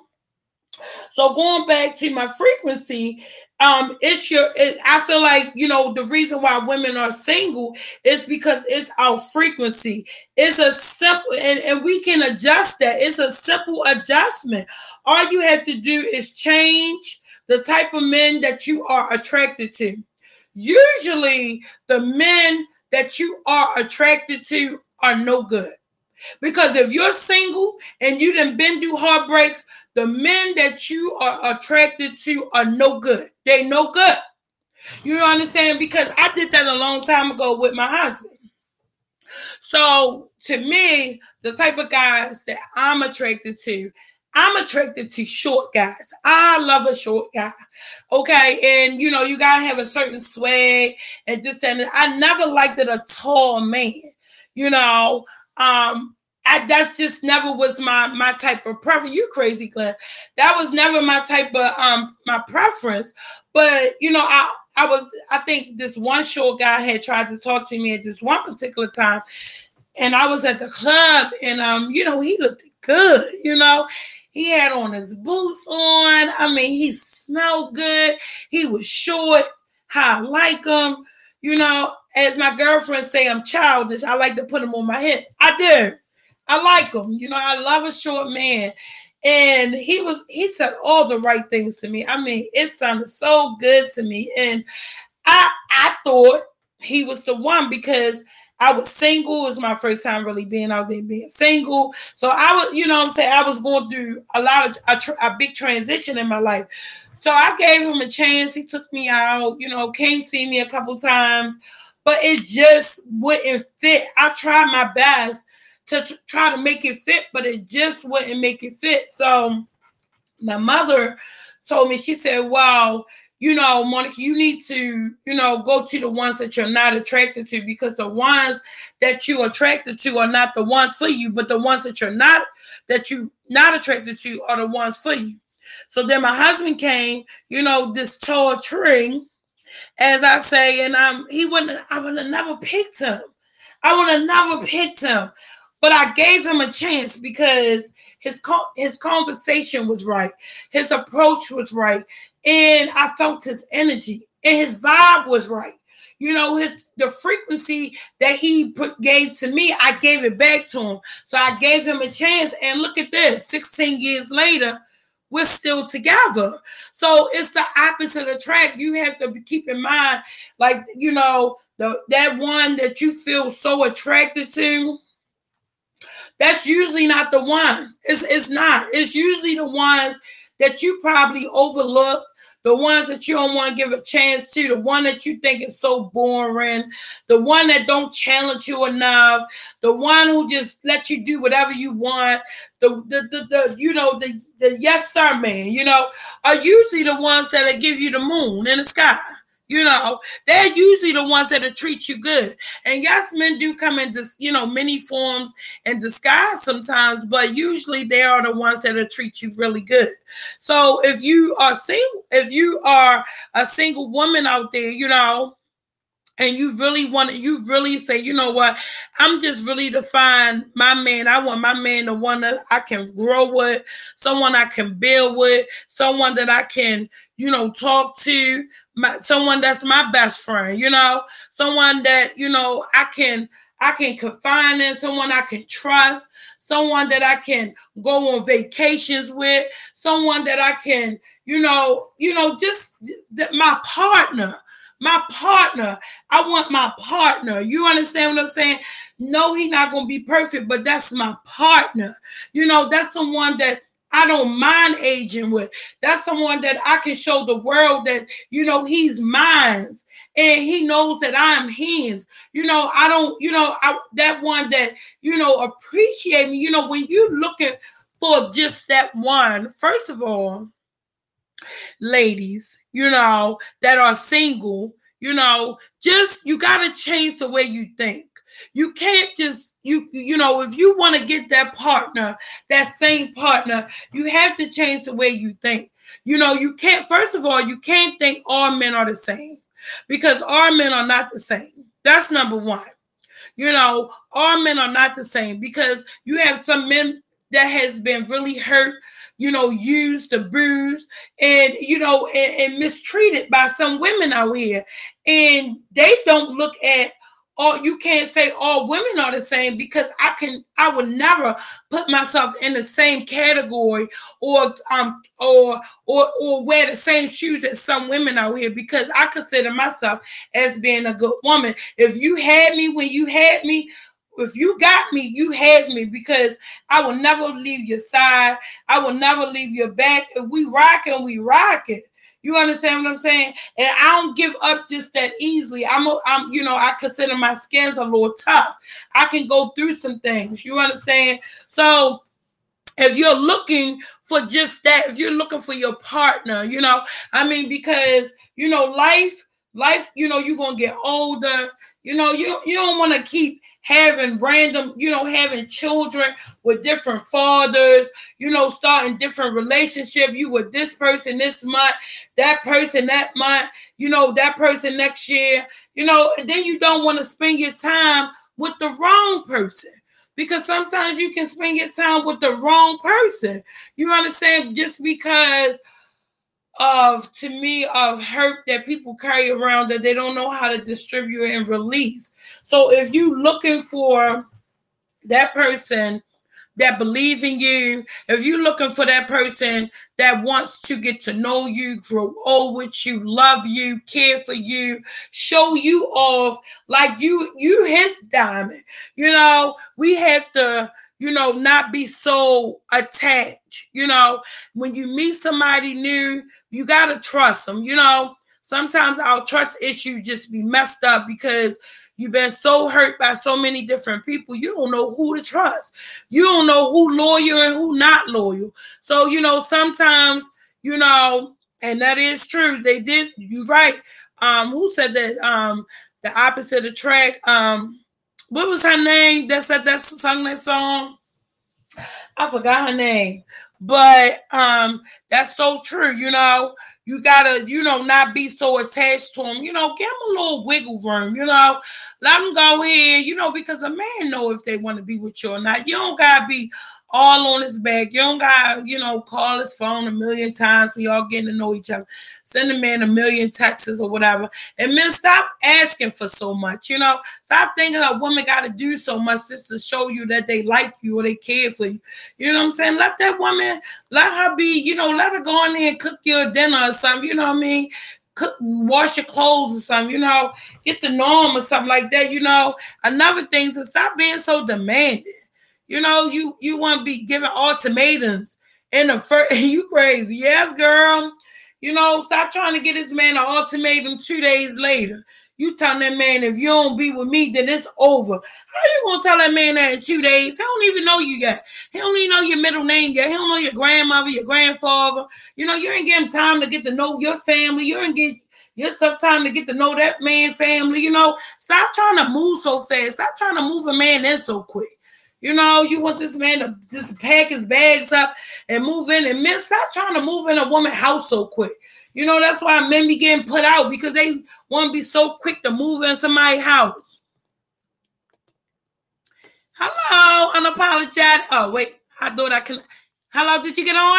B: So going back to my frequency, um, it's your. It, I feel like, you know, the reason why women are single is because it's our frequency. It's a simple, and, and we can adjust that. It's a simple adjustment. All you have to do is change the type of men that you are attracted to. Usually, the men that you are attracted to are no good. Because if you're single and you done been through heartbreaks, the men that you are attracted to are no good. They no good. You understand? Because I did that a long time ago with my husband. So to me, the type of guys that I'm attracted to, I'm attracted to short guys. I love a short guy. Okay. And, you know, you got to have a certain swag and this and that. I never liked it a tall man, you know. Um, I, that's just never was my my type of preference. You crazy, Glenn. That was never my type of um my preference. But you know, I I was I think this one short guy had tried to talk to me at this one particular time, and I was at the club, and um, you know, he looked good, you know. He had on his boots on. I mean, he smelled good. He was short. How I like him, you know. As my girlfriend say, I'm childish. I like to put him on my hip. I do. I like him. You know, I love a short man. And he was, he said all the right things to me. I mean, it sounded so good to me. And I I thought he was the one because I was single. It was my first time really being out there being single. So I was, you know what I'm saying? I was going through a lot of a, a big transition in my life. So I gave him a chance. He took me out, you know, came see me a couple times. But it just wouldn't fit. I tried my best to t- try to make it fit, but it just wouldn't make it fit. So my mother told me, she said, well, you know, Monica, you need to, you know, go to the ones that you're not attracted to, because the ones that you're attracted to are not the ones for you, but the ones that you're not, that you're not attracted to are the ones for you. So then my husband came, you know, this tall tree, as I say, and um, he wouldn't. I would have never picked him. I would have never picked him, but I gave him a chance because his his conversation was right, his approach was right, and I felt his energy, and his vibe was right. you know, his the frequency that he put, gave to me, I gave it back to him. So I gave him a chance. And look at this, sixteen years later, we're still together. So it's the opposite attract. You have to keep in mind, like, you know, the that one that you feel so attracted to, that's usually not the one. It's, it's not. It's usually the ones that you probably overlook, the ones that you don't want to give a chance to, the one that you think is so boring, the one that don't challenge you enough, the one who just let you do whatever you want, the the the, the you know, the, the yes sir man, you know, are usually the ones that'll give you the moon in the sky. You know, they're usually the ones that'll treat you good. And yes, men do come in this, you know, many forms and disguise sometimes, but usually they are the ones that'll treat you really good. So if you are single, if you are a single woman out there, you know, and you really want to, you really say, you know what, I'm just really to find my man. I want my man, the one that I can grow with, someone I can build with, someone that I can, you know, talk to, my, someone that's my best friend, you know, someone that, you know, I can, I can confide in, someone I can trust, someone that I can go on vacations with, someone that I can, you know, you know, just th- my partner. My partner, I want my partner. You understand what I'm saying? No, he's not going to be perfect, but that's my partner. You know, that's someone that I don't mind aging with. That's someone that I can show the world that, you know, he's mine and he knows that I'm his. You know, I don't, you know, I, that one that, you know, appreciate me. You know, when you're looking for just that one, first of all, ladies, you know, that are single, you know, just, you got to change the way you think. You can't just, you, you know, if you want to get that partner, that same partner, you have to change the way you think. You know, you can't, first of all, you can't think all men are the same, because all men are not the same. That's number one. You know, all men are not the same, because you have some men that has been really hurt, you know, used, abused, and, you know, and, and mistreated by some women out here. And they don't look at, or you can't say all women are the same, because I can, I would never put myself in the same category or, um, or, or, or wear the same shoes as some women out here, because I consider myself as being a good woman. If you had me when you had me, if you got me, you have me, because I will never leave your side. I will never leave your back. If we rock it, we rock it. You understand what I'm saying? And I don't give up just that easily. I'm, a, I'm, you know, I consider my skins a little tough. I can go through some things. You understand? So if you're looking for just that, if you're looking for your partner, you know, I mean, because, you know, life, life, you know, you're going to get older. You know, you, you don't want to keep having random, you know, having children with different fathers, you know, starting different relationship. You with this person this month, that person that month, you know, that person next year, you know, and then you don't want to spend your time with the wrong person, because sometimes you can spend your time with the wrong person. You understand? Just because of, to me, of hurt that people carry around that they don't know how to distribute and release. So if you looking for that person that believe in you, if you're looking for that person that wants to get to know you, grow old with you, love you, care for you, show you off like you, you his diamond, you know, we have to, you know, not be so attached. You know, when you meet somebody new, you got to trust them. You know, sometimes our trust issue just be messed up because you've been so hurt by so many different people. You don't know who to trust. You don't know who loyal and who not loyal. So, you know, sometimes, you know, and that is true. They did, you're right. Um, who said that? Um, the opposite attract. Um, what was her name that said that, sung that song? I forgot her name. But um, that's so true. You know, you gotta, you know, not be so attached to them. You know, give them a little wiggle room. You know, let them go ahead. You know, because a man know if they want to be with you or not. You don't gotta be all on his back. You don't got, you know, call his phone a million times. We all getting to know each other. Send a man a million texts or whatever. And men, stop asking for so much. You know, stop thinking a woman got to do so much just to show you that they like you or they care for you. You know what I'm saying? Let that woman, let her be, you know, let her go in there and cook you a dinner or something. You know what I mean? Cook, wash your clothes or something, you know, get the norm or something like that, you know. Another thing is, stop being so demanding. You know, you you want to be giving ultimatums in the first, you crazy. Yes, girl. You know, stop trying to get this man an ultimatum two days later. You telling that man, if you don't be with me, then it's over. How you gonna tell that man that in two days? He don't even know you yet. He don't even know your middle name yet. He don't know your grandmother, your grandfather. You know, you ain't getting time to get to know your family. You ain't get yourself time to get to know that man's family. You know, stop trying to move so fast. Stop trying to move a man in so quick. You know, you want this man to just pack his bags up and move in. And men, stop trying to move in a woman's house so quick. You know, that's why men be getting put out, because they want to be so quick to move in somebody's house. Hello, unapologetic. Oh, wait. I thought I can. Hello, did you get on?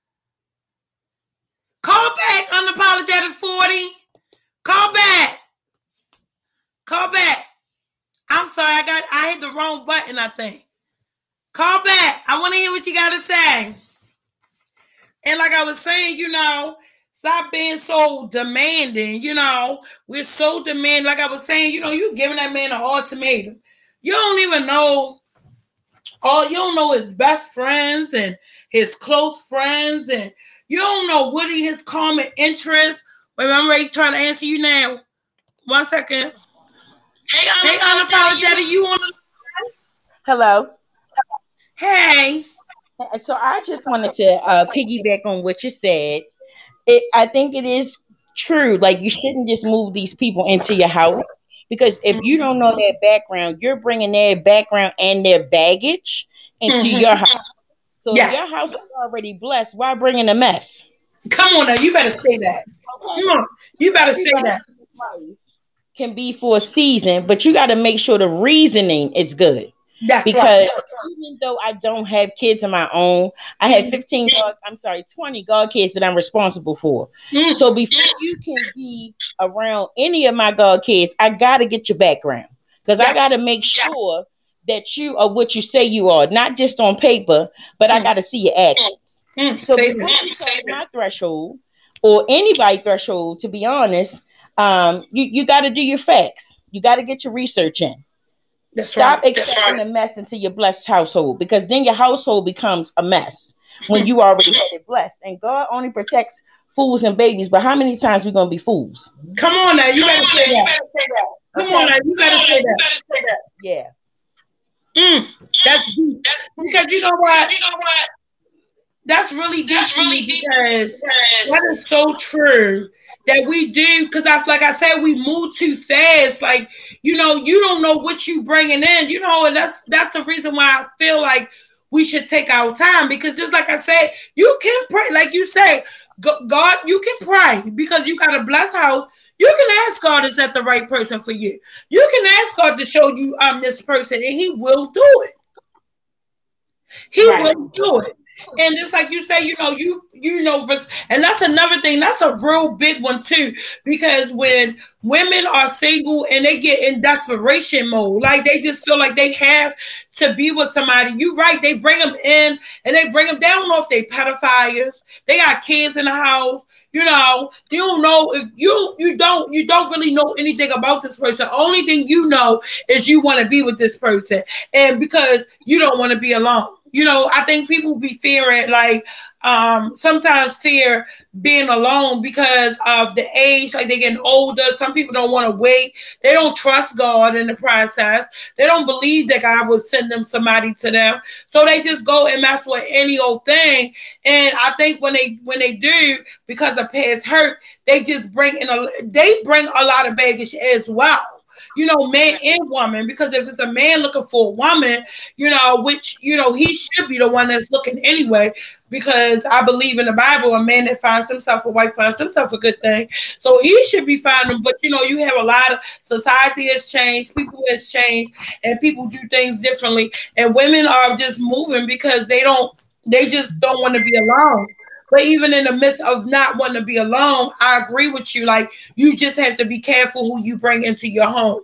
B: Call back, unapologetic forty. Call back. Call back. I'm sorry, I got I hit the wrong button, I think. Call back. I want to hear what you got to say. And like I was saying, you know, stop being so demanding. You know, we're so demanding. Like I was saying, you know, you giving that man an ultimatum. You don't even know, all you don't know his best friends and his close friends, and you don't know what is his common interests. Wait, I'm ready trying to answer you now. One second. Hey, hey, unapologetic, you want to?
C: Hello.
B: Hey.
C: So I just wanted to uh, piggyback on what you said. It, I think it is true. Like, you shouldn't just move these people into your house, because if you don't know their background, you're bringing their background and their baggage into mm-hmm. your house. So yeah. If your house is already blessed, why bring in a mess?
B: Come on now, you better say that. Okay. Come on, you better say that.
C: Can be for a season, but you got to make sure the reasoning is good.
B: That's
C: because
B: right.
C: Even though I don't have kids of my own, I have fifteen God, I'm sorry, twenty God kids that I'm responsible for. Mm. So before you can be around any of my God kids, I got to get your background, because yeah. I got to make sure that you are what you say you are, not just on paper, but mm. I got to see your actions. Mm. So Save before you cross my threshold or anybody's threshold, to be honest, um, you, you got to do your facts. You got to get your research in. That's Stop right. accepting right. a mess into your blessed household, because then your household becomes a mess when you already had it blessed. And God only protects fools and babies, but how many times we gonna be fools?
B: Come on now, you better say that. Come okay. on now, you better say that.
C: Yeah.
B: Mm, that's deep. Because you know what? You know what? That's really deep. That's really deep because that is so true. That we do, because I, like I said, we move too fast. Like, you know, you don't know what you bringing in, you know, and that's that's the reason why I feel like we should take our time, because just like I said, you can pray, like you say, God, you can pray because you got a blessed house. You can ask God, is that the right person for you? You can ask God to show you um this person, and He will do it. He right. will do it. And just like you say, you know, you you know, and that's another thing. That's a real big one too, because when women are single and they get in desperation mode, like they just feel like they have to be with somebody. You right? They bring them in and they bring them down off they pedophiles. They got kids in the house. You know, you don't know if you you don't you don't really know anything about this person. Only thing you know is you want to be with this person, and because you don't want to be alone. You know, I think people be fearing, like, um, sometimes fear being alone because of the age, like they're getting older. Some people don't want to wait. They don't trust God in the process. They don't believe that God will send them somebody to them. So they just go and mess with any old thing. And I think when they when they do, because of past hurt, they just bring in a they bring a lot of baggage as well. you know, man and woman, because if it's a man looking for a woman, you know, which, you know, he should be the one that's looking anyway, because I believe in the Bible, a man that finds himself a wife finds himself a good thing. So he should be finding, but you know, you have a lot of society has changed, people has changed, and people do things differently. And women are just moving because they don't, they just don't want to be alone. But even in the midst of not wanting to be alone, I agree with you. Like, you just have to be careful who you bring into your home.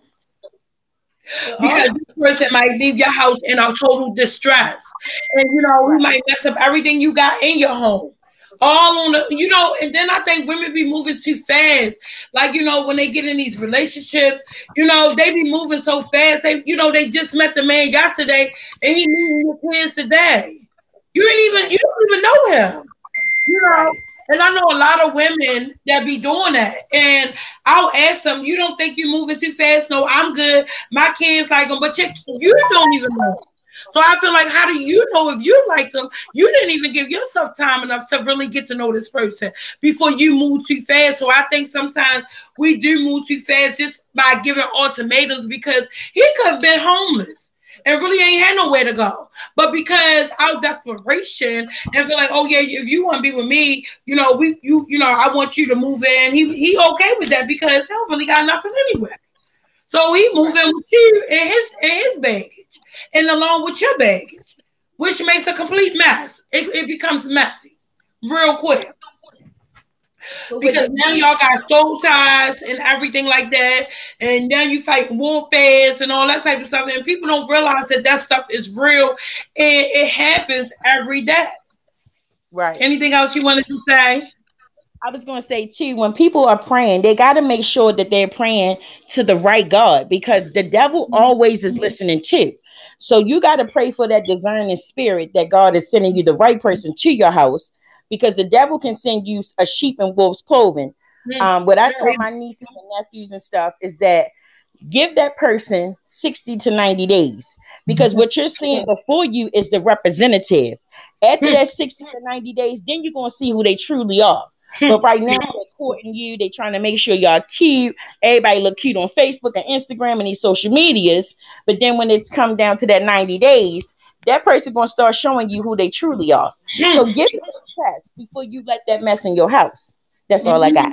B: Because this person might leave your house in a total distress. And, you know, we might mess up everything you got in your home. All on the, you know, and then I think women be moving too fast. Like, you know, when they get in these relationships, you know, they be moving so fast. They, you know, they just met the man yesterday and he moving your kids today. You ain't even, you don't even know him. You know, right. And I know a lot of women that be doing that. And I'll ask them, you don't think you're moving too fast? No, I'm good. My kids like them, but you, you don't even know. So I feel like, how do you know if you like them? You didn't even give yourself time enough to really get to know this person before you move too fast. So I think sometimes we do move too fast just by giving ultimatums, because he could have been homeless and really ain't had nowhere to go. But because our desperation and feel like, oh yeah, if you want to be with me, you know, we, you, you know, I want you to move in. He, he okay with that because he don't really got nothing anyway. So he moving with you and his, and his baggage, and along with your baggage, which makes a complete mess. It, it becomes messy real quick. Because now y'all got soul ties and everything like that, and now you fight warfare and all that type of stuff, and people don't realize that that stuff is real and it happens every day. Right. Anything else you wanted to say?
C: I was going to say too, when people are praying, they got to make sure that they're praying to the right God, because the devil always is listening too. So you got to pray for that discerning spirit that God is sending you the right person to your house, because the devil can send you a sheep in wolf's clothing. Um, what I tell my nieces and nephews and stuff is that give that person sixty to ninety days, because what you're seeing before you is the representative. After that sixty to ninety days, then you're going to see who they truly are. But right now, they're courting you. They're trying to make sure y'all cute. Everybody look cute on Facebook and Instagram and these social medias. But then when it's come down to that ninety days, that person going to start showing you who they truly are. So give it a test before you let that mess in your house. That's all I got.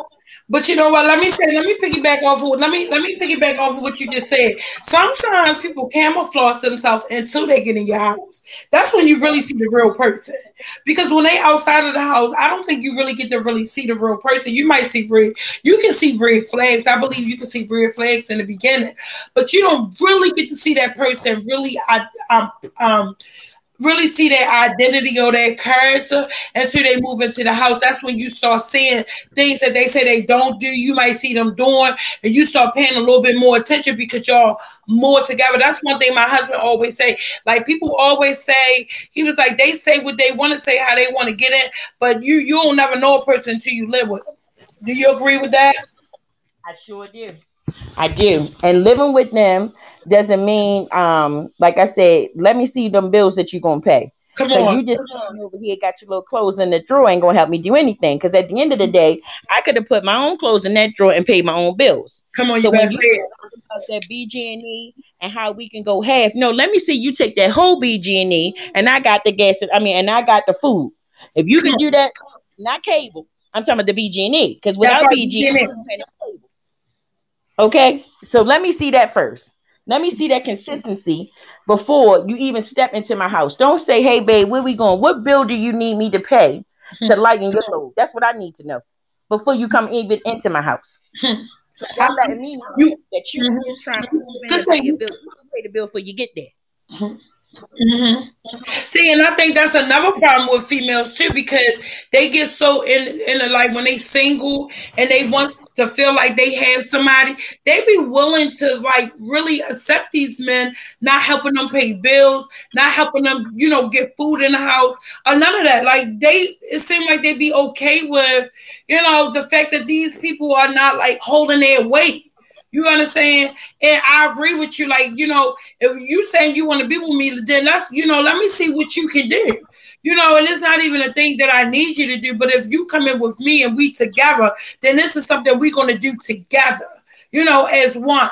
B: But you know what? Let me say, let me piggyback off of let me let me piggyback off of what you just said. Sometimes people camouflage themselves until they get in your house. That's when you really see the real person. Because when they outside of the house, I don't think you really get to really see the real person. You might see red, you can see red flags. I believe you can see red flags in the beginning, but you don't really get to see that person really. I um um. really see their identity or their character until they move into the house. That's when you start seeing things that they say they don't do. You might see them doing, and you start paying a little bit more attention because y'all more together. That's one thing my husband always say. Like, people always say, he was like, they say what they want to say, how they want to get it, but you you don't never know a person until you live with them. Do you agree with that?
C: I sure do. I do. And living with them doesn't mean, um, like I said, let me see them bills that you're going to pay.
B: Come on.
C: You just over here got your little clothes in the drawer, ain't going to help me do anything. Because at the end of the day, I could have put my own clothes in that drawer and paid my own bills.
B: Come on,
C: so
B: you
C: when you talk about that B G and E and how we can go half, no, let me see you take that whole B G and E and I got the gas, I mean, and I got the food. If you can do that, not cable, I'm talking about the B G and E. Because without B G and E, okay, so let me see that first. Let me see that consistency before you even step into my house. Don't say, hey, babe, where we going? What bill do you need me to pay to lighten your load? That's what I need to know before you come even into my house. I'm letting me know you, that you're mm-hmm. just trying to pay your bill. Pay the bill before you get there.
B: Mm-hmm. See, and I think that's another problem with females too, because they get so in in the, like when they single and they want to feel like they have somebody, they be willing to like really accept these men, not helping them pay bills, not helping them, you know, get food in the house, or none of that. Like they, it seems like they be okay with, you know, the fact that these people are not like holding their weight. You understand? And I agree with you. Like, you know, if you saying you want to be with me, then that's, you know, let me see what you can do. You know, and it's not even a thing that I need you to do. But if you come in with me and we together, then this is something we're going to do together, you know, as one.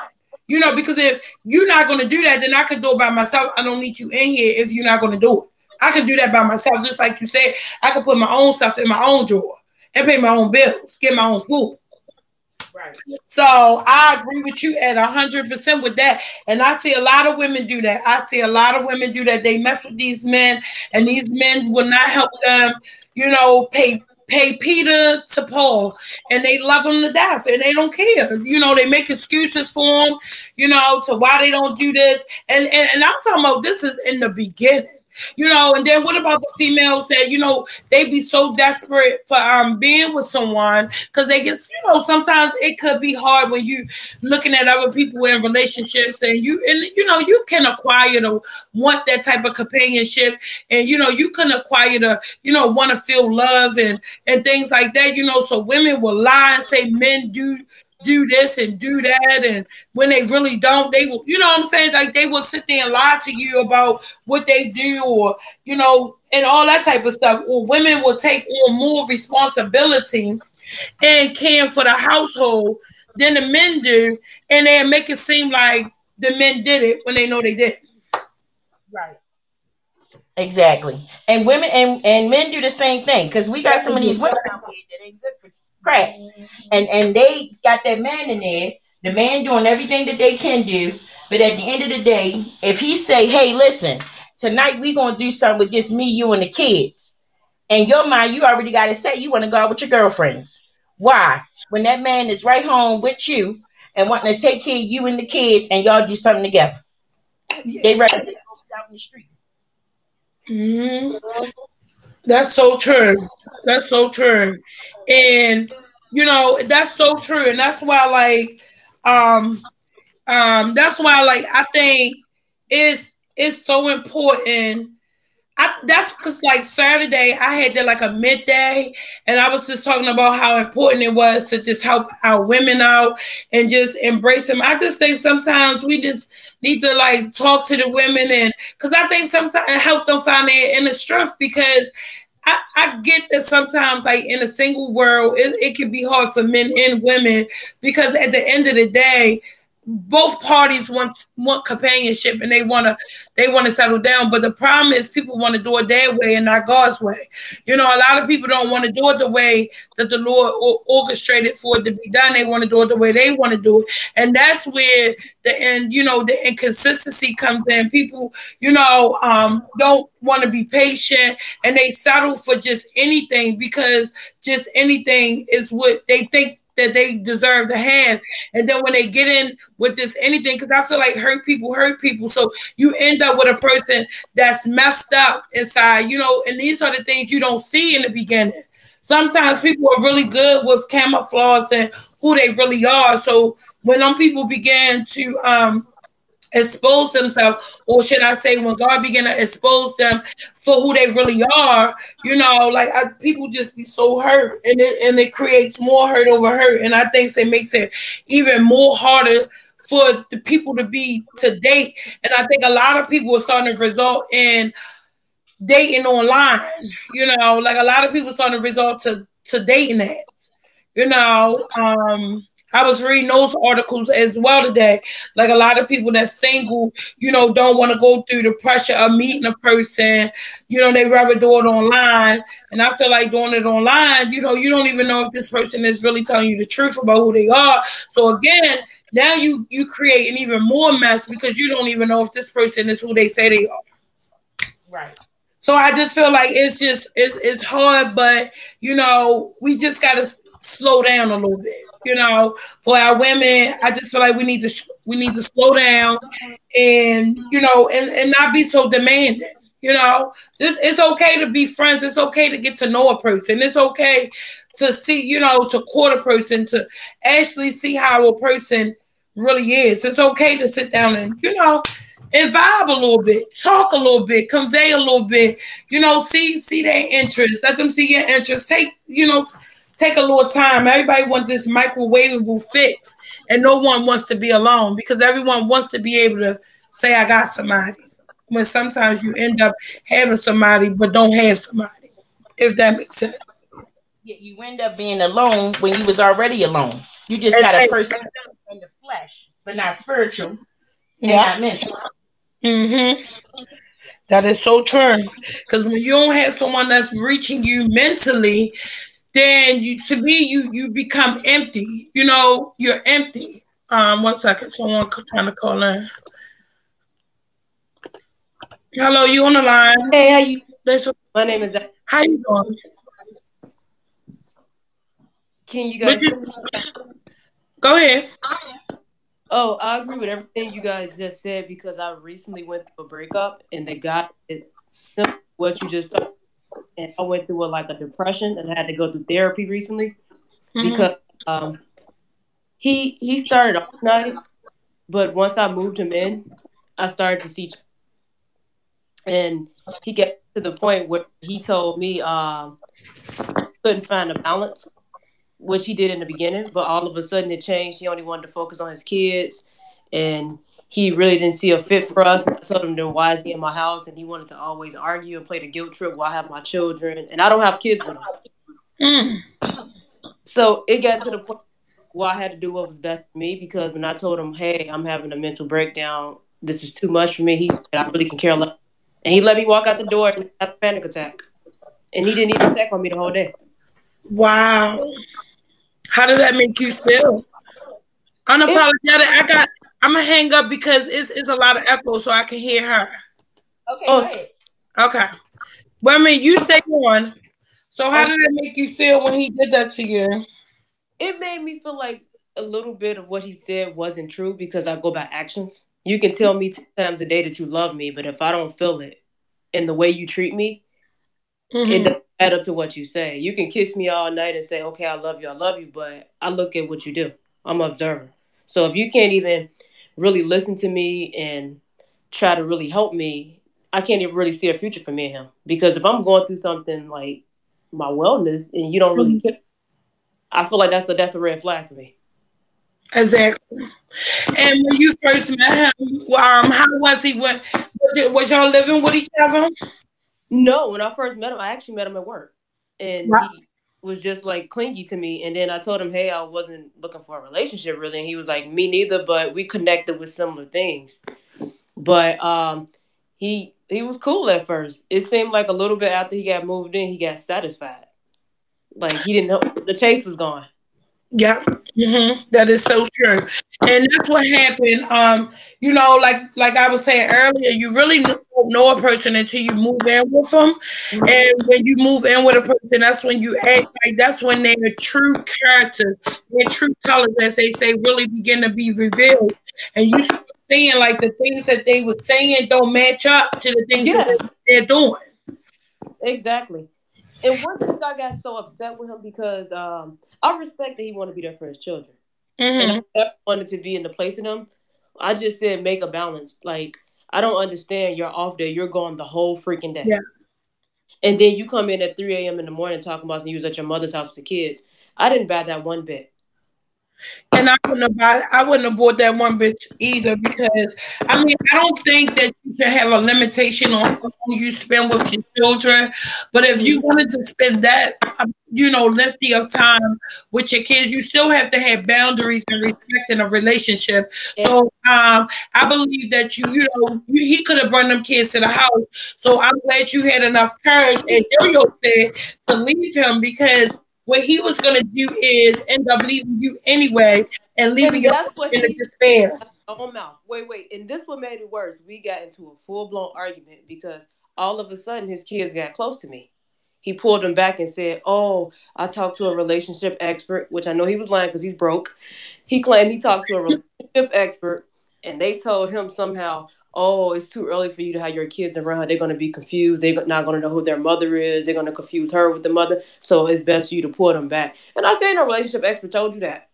B: You know, because if you're not going to do that, then I can do it by myself. I don't need you in here if you're not going to do it. I can do that by myself. Just like you said, I can put my own stuff in my own drawer and pay my own bills, get my own food. Right. So I agree with you at one hundred percent with that. And I see a lot of women do that. I see a lot of women do that. They mess with these men, and these men will not help them, you know, pay pay Peter to Paul, and they love them to death, and they don't care. You know, they make excuses for them, you know, to why they don't do this. And, and, and I'm talking about this is in the beginning. You know, and then what about the females that, you know, they be so desperate for um being with someone because they get, you know, sometimes it could be hard when you looking at other people in relationships, and you and you know you can acquire to want that type of companionship, and you know you can acquire to, you know, want to feel love and and things like that, you know. So women will lie and say men do do this and do that, and when they really don't, they will, you know what I'm saying, like they will sit there and lie to you about what they do, or you know, and all that type of stuff. Or women will take on more responsibility and care for the household than the men do, and they make it seem like the men did it when they know they didn't.
C: Right. Exactly. And women and, and men do the same thing, because we got some of these women out here that ain't good for crack, and and they got that man in there, the man doing everything that they can do, but at the end of the day, if he say, hey, listen, tonight we gonna do something with just me, you, and the kids, in your mind you already got to say you want to go out with your girlfriends. Why? When that man is right home with you and wanting to take care of you and the kids, and y'all do something together, they ready to go out in the street.
B: Mm-hmm. That's so true. That's so true. And you know, that's so true. And that's why like um um that's why like I think it's it's so important. I that's because like Saturday I had that like a midday, and I was just talking about how important it was to just help our women out and just embrace them. I just think sometimes we just need to like talk to the women, and because I think sometimes help them find their inner strength, because I, I get that sometimes, like in a single world, it, it can be hard for men and women, because at the end of the day, both parties want want companionship, and they want to they want to settle down. But the problem is people want to do it their way and not God's way. You know, a lot of people don't want to do it the way that the Lord or- orchestrated for it to be done. They want to do it the way they want to do it, and that's where the and you know the inconsistency comes in. People, you know, um, don't want to be patient, and they settle for just anything, because just anything is what they think that they deserve to have. And then when they get in with this anything, because I feel like hurt people hurt people, so you end up with a person that's messed up inside, you know, and these are the things you don't see in the beginning. Sometimes people are really good with camouflage and who they really are. So when them people begin to um expose themselves, or should I say when God began to expose them for who they really are, you know, like I, people just be so hurt, and it, and it creates more hurt over hurt. And I think it makes it even more harder for the people to be to date. And I think a lot of people are starting to result in dating online, you know, like a lot of people starting to resort to, to dating apps, you know. um I was reading those articles as well today. Like a lot of people that's single, you know, don't want to go through the pressure of meeting a person. You know, they rather do it online. And I feel like doing it online, you know, you don't even know if this person is really telling you the truth about who they are. So again, now you you create an even more mess, because you don't even know if this person is who they say they are.
C: Right.
B: So I just feel like it's just it's it's hard, but you know, we just gotta slow down a little bit. You know, for our women, I just feel like we need to we need to slow down, and you know, and, and not be so demanding. You know, this it's okay to be friends. It's okay to get to know a person. It's okay to see, you know, to court a person, to actually see how a person really is. It's okay to sit down and, you know, and vibe a little bit, talk a little bit, convey a little bit, you know, see see their interests, let them see your interests. Take, you know, take a little time. Everybody wants this microwavable fix, and no one wants to be alone, because everyone wants to be able to say, I got somebody. When sometimes you end up having somebody but don't have somebody, if that makes sense.
C: Yeah, you end up being alone when you was already alone. You just got a person in the flesh, but not spiritual.
B: Yeah.
C: And not mental.
B: Mm-hmm. That is so true. Because when you don't have someone that's reaching you mentally, then you to me you you become empty. You know, you're empty. Um, one second, someone trying to call in. Hello, you on the line?
D: Hey, how you?
B: That's
D: My name is.
B: how you doing?
D: Can you
B: But
D: guys?
B: you, go ahead.
D: Oh, I agree with everything you guys just said because I recently went through a breakup and the guy did similar to what you just talked. And I went through a, like a depression and I had to go through therapy recently
B: Mm-hmm.
D: because um he he started off nice, but once I moved him in, I started to see, and he got to the point where he told me um couldn't find a balance, which he did in the beginning, but all of a sudden it changed. He only wanted to focus on his kids, and he really didn't see a fit for us. And I told him, then why is he in my house? And he wanted to always argue and play the guilt trip while I have my children, and I don't have kids with him.
B: Mm.
D: So it got to the point where I had to do what was best for me because when I told him, hey, I'm having a mental breakdown, this is too much for me, he said, I really can care less. And he let me walk out the door and have a panic attack. And he didn't even check on me the whole day.
B: Wow. How did that make you feel? Unapologetic. I got. I'm gonna hang up because it's it's a lot of echo, so I can hear her.
C: Okay, oh. Go ahead.
B: Okay. Well, I mean, you stay on. So, how did that make you feel when he did that to you?
D: It made me feel like a little bit of what he said wasn't true because I go by actions. You can tell me ten times a day that you love me, but if I don't feel it in the way you treat me, mm-hmm. it doesn't add up to what you say. You can kiss me all night and say, okay, I love you, I love you, but I look at what you do. I'm an observer. So if you can't even really listen to me and try to really help me, I can't even really see a future for me and him. Because if I'm going through something like my wellness and you don't really care, I feel like that's a that's a red flag for me.
B: Exactly. And when you first met him, um, how was he? What was y'all living with each other?
D: No, when I first met him, I actually met him at work, and wow. he was just like clingy to me. And then I told him, hey, I wasn't looking for a relationship really, and he was like, me neither, but we connected with similar things. But um, he he was cool at first. It seemed like a little bit after he got moved in, he got satisfied. Like he didn't know the chase was gone.
B: Yeah, mm-hmm. That is so true, and that's what happened. Um, you know, like like I was saying earlier, you really don't know a person until you move in with them, mm-hmm. and when you move in with a person, that's when you act like that's when their true character, their true colors, as they say, really begin to be revealed, and you start seeing like the things that they were saying don't match up to the things yeah. that they're doing.
D: Exactly. And one thing I got so upset with him because um, I respect that he wanted to be there for his children. Mm-hmm. And I never wanted to be in the place of them. I just said make a balance. Like, I don't understand you're off there. You're gone the whole freaking day. Yeah. And then you come in at three a.m. in the morning talking about you was at your mother's house with the kids. I didn't buy that one bit.
B: And I wouldn't have bought, I wouldn't have bought that one bit either because I mean I don't think that you should have a limitation on how long you spend with your children. But if you wanted to spend that, you know, lengthy of time with your kids, you still have to have boundaries and respect in a relationship. Yeah. So um, I believe that you, you know, you, he could have brought them kids to the house. So I'm glad you had enough courage, as Yo-Yo said, to leave him because what he was going to do is end up leaving you anyway and leaving you in the despair.
D: Oh, mouth. Wait, wait. And this what made it worse. We got into a full-blown argument because all of a sudden his kids got close to me. He pulled them back and said, oh, I talked to a relationship expert, which I know he was lying because he's broke. He claimed he talked to a relationship expert and they told him somehow, oh, it's too early for you to have your kids around. They're going to be confused. They're not going to know who their mother is. They're going to confuse her with the mother. So it's best for you to pull them back. And I said, no relationship expert told you that.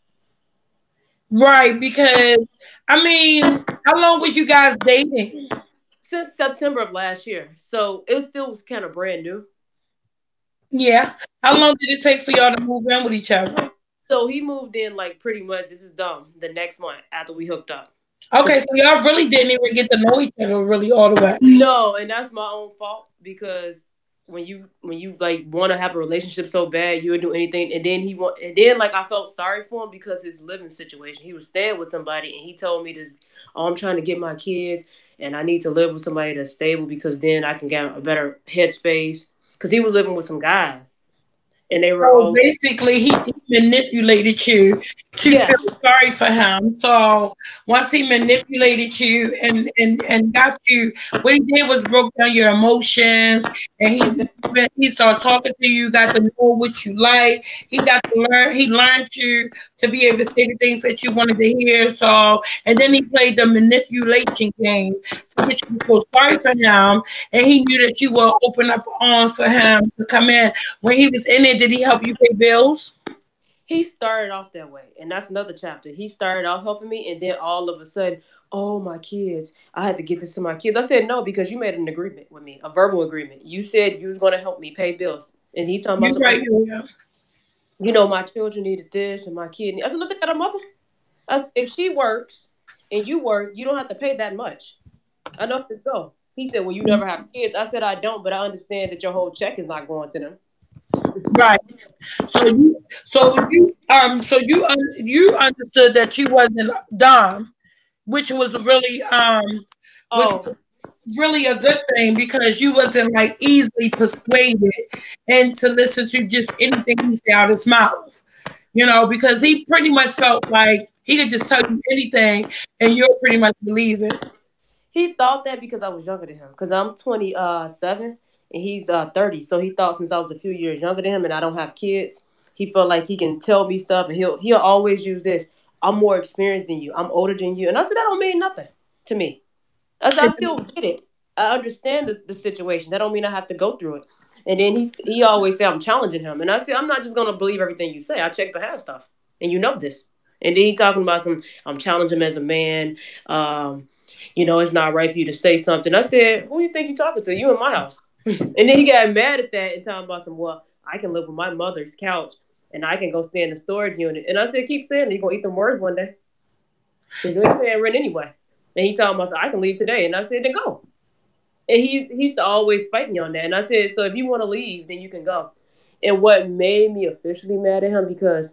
B: Right, because, I mean, how long was you guys dating?
D: Since September of last year. So it still was kind of brand new.
B: Yeah. How long did it take for y'all to move in with each other?
D: So he moved in like pretty much, this is dumb, the next month after we hooked up.
B: Okay, so y'all really didn't even get to know each other really all the way.
D: No, and that's my own fault because when you when you like want to have a relationship so bad, you would do anything. And then he want, and then like I felt sorry for him because his living situation. He was staying with somebody, and he told me this. Oh, I'm trying to get my kids, and I need to live with somebody that's stable because then I can get a better headspace. Because he was living with some guys, and they were
B: So
D: all
B: basically, he manipulated you to
D: yes.
B: feel sorry for him. So once he manipulated you and, and, and got you, what he did was broke down your emotions, and he he started talking to you, got to know what you like. He got to learn. He learned you to be able to say the things that you wanted to hear. So, and then he played the manipulation game to get you to feel sorry for him, and he knew that you will open up arms for him to come in. When he was in it, did he help you pay bills?
D: He started off that way, and that's another chapter. He started off helping me, and then all of a sudden, oh, my kids, I had to get this to my kids. I said no, because you made an agreement with me, a verbal agreement. You said you was going to help me pay bills, and he talking about,
B: You're right, Julia.
D: you know, my children needed this, and my kid. I said, look at a mother. I said, if she works and you work, you don't have to pay that much. I know this go. He said, well, you never have kids. I said, I don't, but I understand that your whole check is not going to them.
B: Right. So you, so you, um, so you, un- you understood that you wasn't dumb, which was really, um, which
D: Oh,
B: was really a good thing because you wasn't like easily persuaded and to listen to just anything he said out his mouth. You know, because he pretty much felt like he could just tell you anything and you'll pretty much believe it.
D: he thought that because I was younger than him. Because I'm twenty-seven and he's uh, thirty. So he thought since I was a few years younger than him and I don't have kids, he felt like he can tell me stuff and he'll he'll always use this. I'm more experienced than you. I'm older than you. And I said, that don't mean nothing to me. I said, I still get it. I understand the, the situation. That don't mean I have to go through it. And then he he always say I'm challenging him. And I said, I'm not just going to believe everything you say. I check behind stuff. And you know this. And then he talking about some, I'm challenging him as a man. Um, you know, it's not right for you to say something. I said, who you think you talking to? You in my house. And then he got mad at that and talking about some, well, I can live with my mother's couch and I can go stay in the storage unit. And I said, keep saying it. You're going to eat them words one day. Because you ain't paying rent anyway. And he told me, I can leave today. And I said, then go. And he, he used to always fight me on that. And I said, so if you want to leave, then you can go. And what made me officially mad at him, because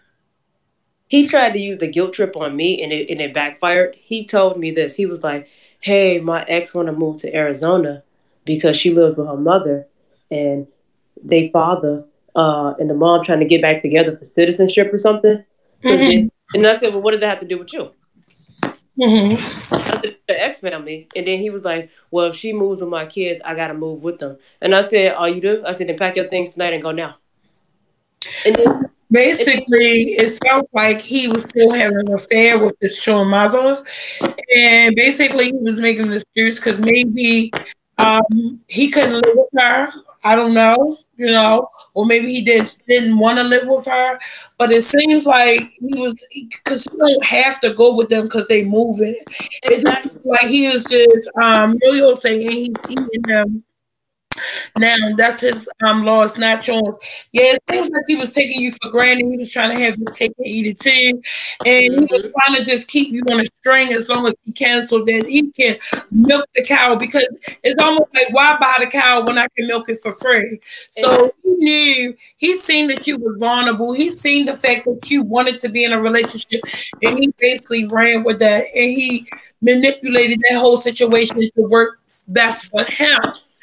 D: he tried to use the guilt trip on me and it, and it backfired. He told me this. He was like, hey, my ex want to move to Arizona because she lives with her mother and they father uh, and the mom trying to get back together for citizenship or something. So mm-hmm. then, and I said, well, what does that have to do with you? Mm-hmm. I said, the ex family. And then he was like, well, if she moves with my kids, I got to move with them. And I said, oh, you do? I said, then pack your things tonight and go now.
B: And then, basically, it sounds like he was still having an affair with his true mother. And basically, he was making an excuse because maybe um, he couldn't live with her. I don't know, you know, or maybe he just didn't want to live with her. But it seems like he was, because you don't have to go with them because they moving. Exactly. It's like he was just, um, Yo-Yo saying he's eating them. Now that's his um loss, not yours. Yeah, it seems like he was taking you for granted. He was trying to have your cake and eat it too, and mm-hmm. he was trying to just keep you on a string as long as he can, so that he can milk the cow. Because it's almost like, why buy the cow when I can milk it for free? So he knew, he seen that you were vulnerable. He seen the fact that you wanted to be in a relationship, and he basically ran with that, and he manipulated that whole situation to work best for him.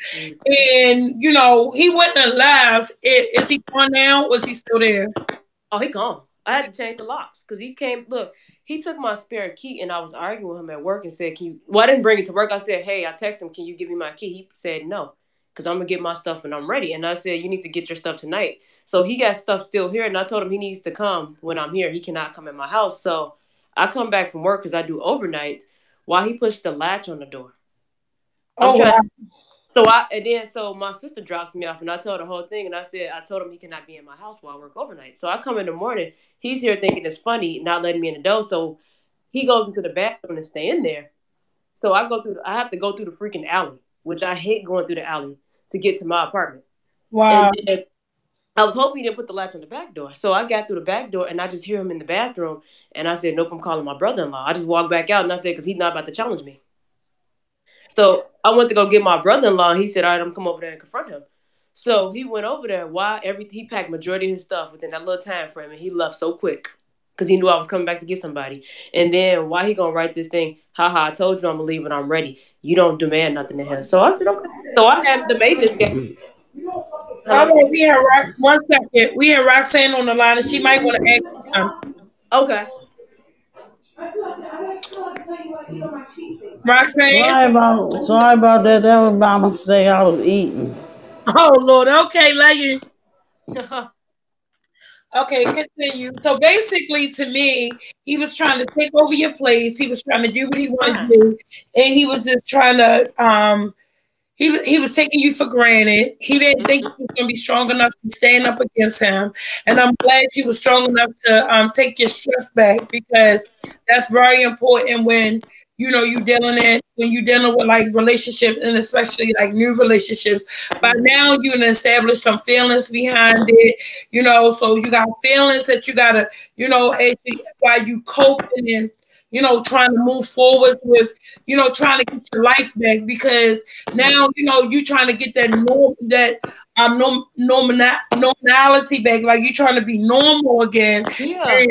B: And, you know, he wasn't alive. Is he gone now or is he still there?
D: Oh, he gone. I had to change the locks because he came. Look, he took my spare key and I was arguing with him at work and said, can you, well, I didn't bring it to work. I said, hey, I texted him, can you give me my key? He said no, because I'm going to get my stuff and I'm ready. And I said, you need to get your stuff tonight. So he got stuff still here. And I told him he needs to come when I'm here. He cannot come in my house. So I come back from work because I do overnights while he pushed the latch on the door. I'm
B: oh,
D: trying
B: wow.
D: to, So I and then so my sister drops me off and I told the whole thing and I said I told him he cannot be in my house while I work overnight. So I come in the morning, he's here thinking it's funny, not letting me in the door. So he goes into the bathroom and stay in there. So I go through the, I have to go through the freaking alley, which I hate going through the alley to get to my apartment.
B: Wow.
D: And then I was hoping he didn't put the latch on the back door. So I got through the back door and I just hear him in the bathroom and I said, nope, I'm calling my brother-in-law. I just walked back out and I said, because he's not about to challenge me. So I went to go get my brother-in-law. And he said, all right, I'm going to come over there and confront him. So he went over there. Why? Every he packed majority of his stuff within that little time frame, and he left so quick because he knew I was coming back to get somebody. And then why he gonna write this thing? Haha, I told you I'm gonna leave when I'm ready. You don't demand nothing to him. So I said okay. So I had the maintenance guy.
B: Hold on, we have Rox- one second. We have Roxanne on the line, and she might want to ask you something.
D: Okay.
B: Roxanne.
E: Sorry about, sorry about that. That was by mistake. I was eating.
B: Oh Lord. Okay, love you. Okay, continue. So basically, to me, he was trying to take over your place. He was trying to do what he wanted to do, and he was just trying to um. He, he was taking you for granted. He didn't think you was going to be strong enough to stand up against him. And I'm glad you were strong enough to um, take your stress back, because that's very important when, you know, you dealing in, when you dealing with like relationships, and especially like new relationships. By now you can establish some feelings behind it, you know, so you got feelings that you got to, you know, while you coping and, you know, trying to move forward with, you know, trying to get your life back, because now, you know, you trying to get that norm, that um norm, normal, normality back, like you trying to be normal again.
D: Yeah.
B: And,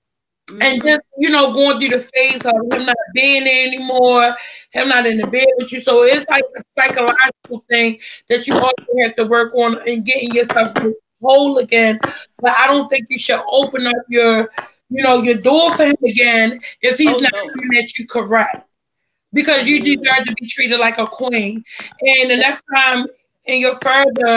B: and just, you know, going through the phase of him not being there anymore, him not in the bed with you. So it's like a psychological thing that you also have to work on and getting yourself whole again. But I don't think you should open up your, you know, your door for him again if he's oh, not no. doing that you correct, because you deserve to be treated like a queen. And the next time in your further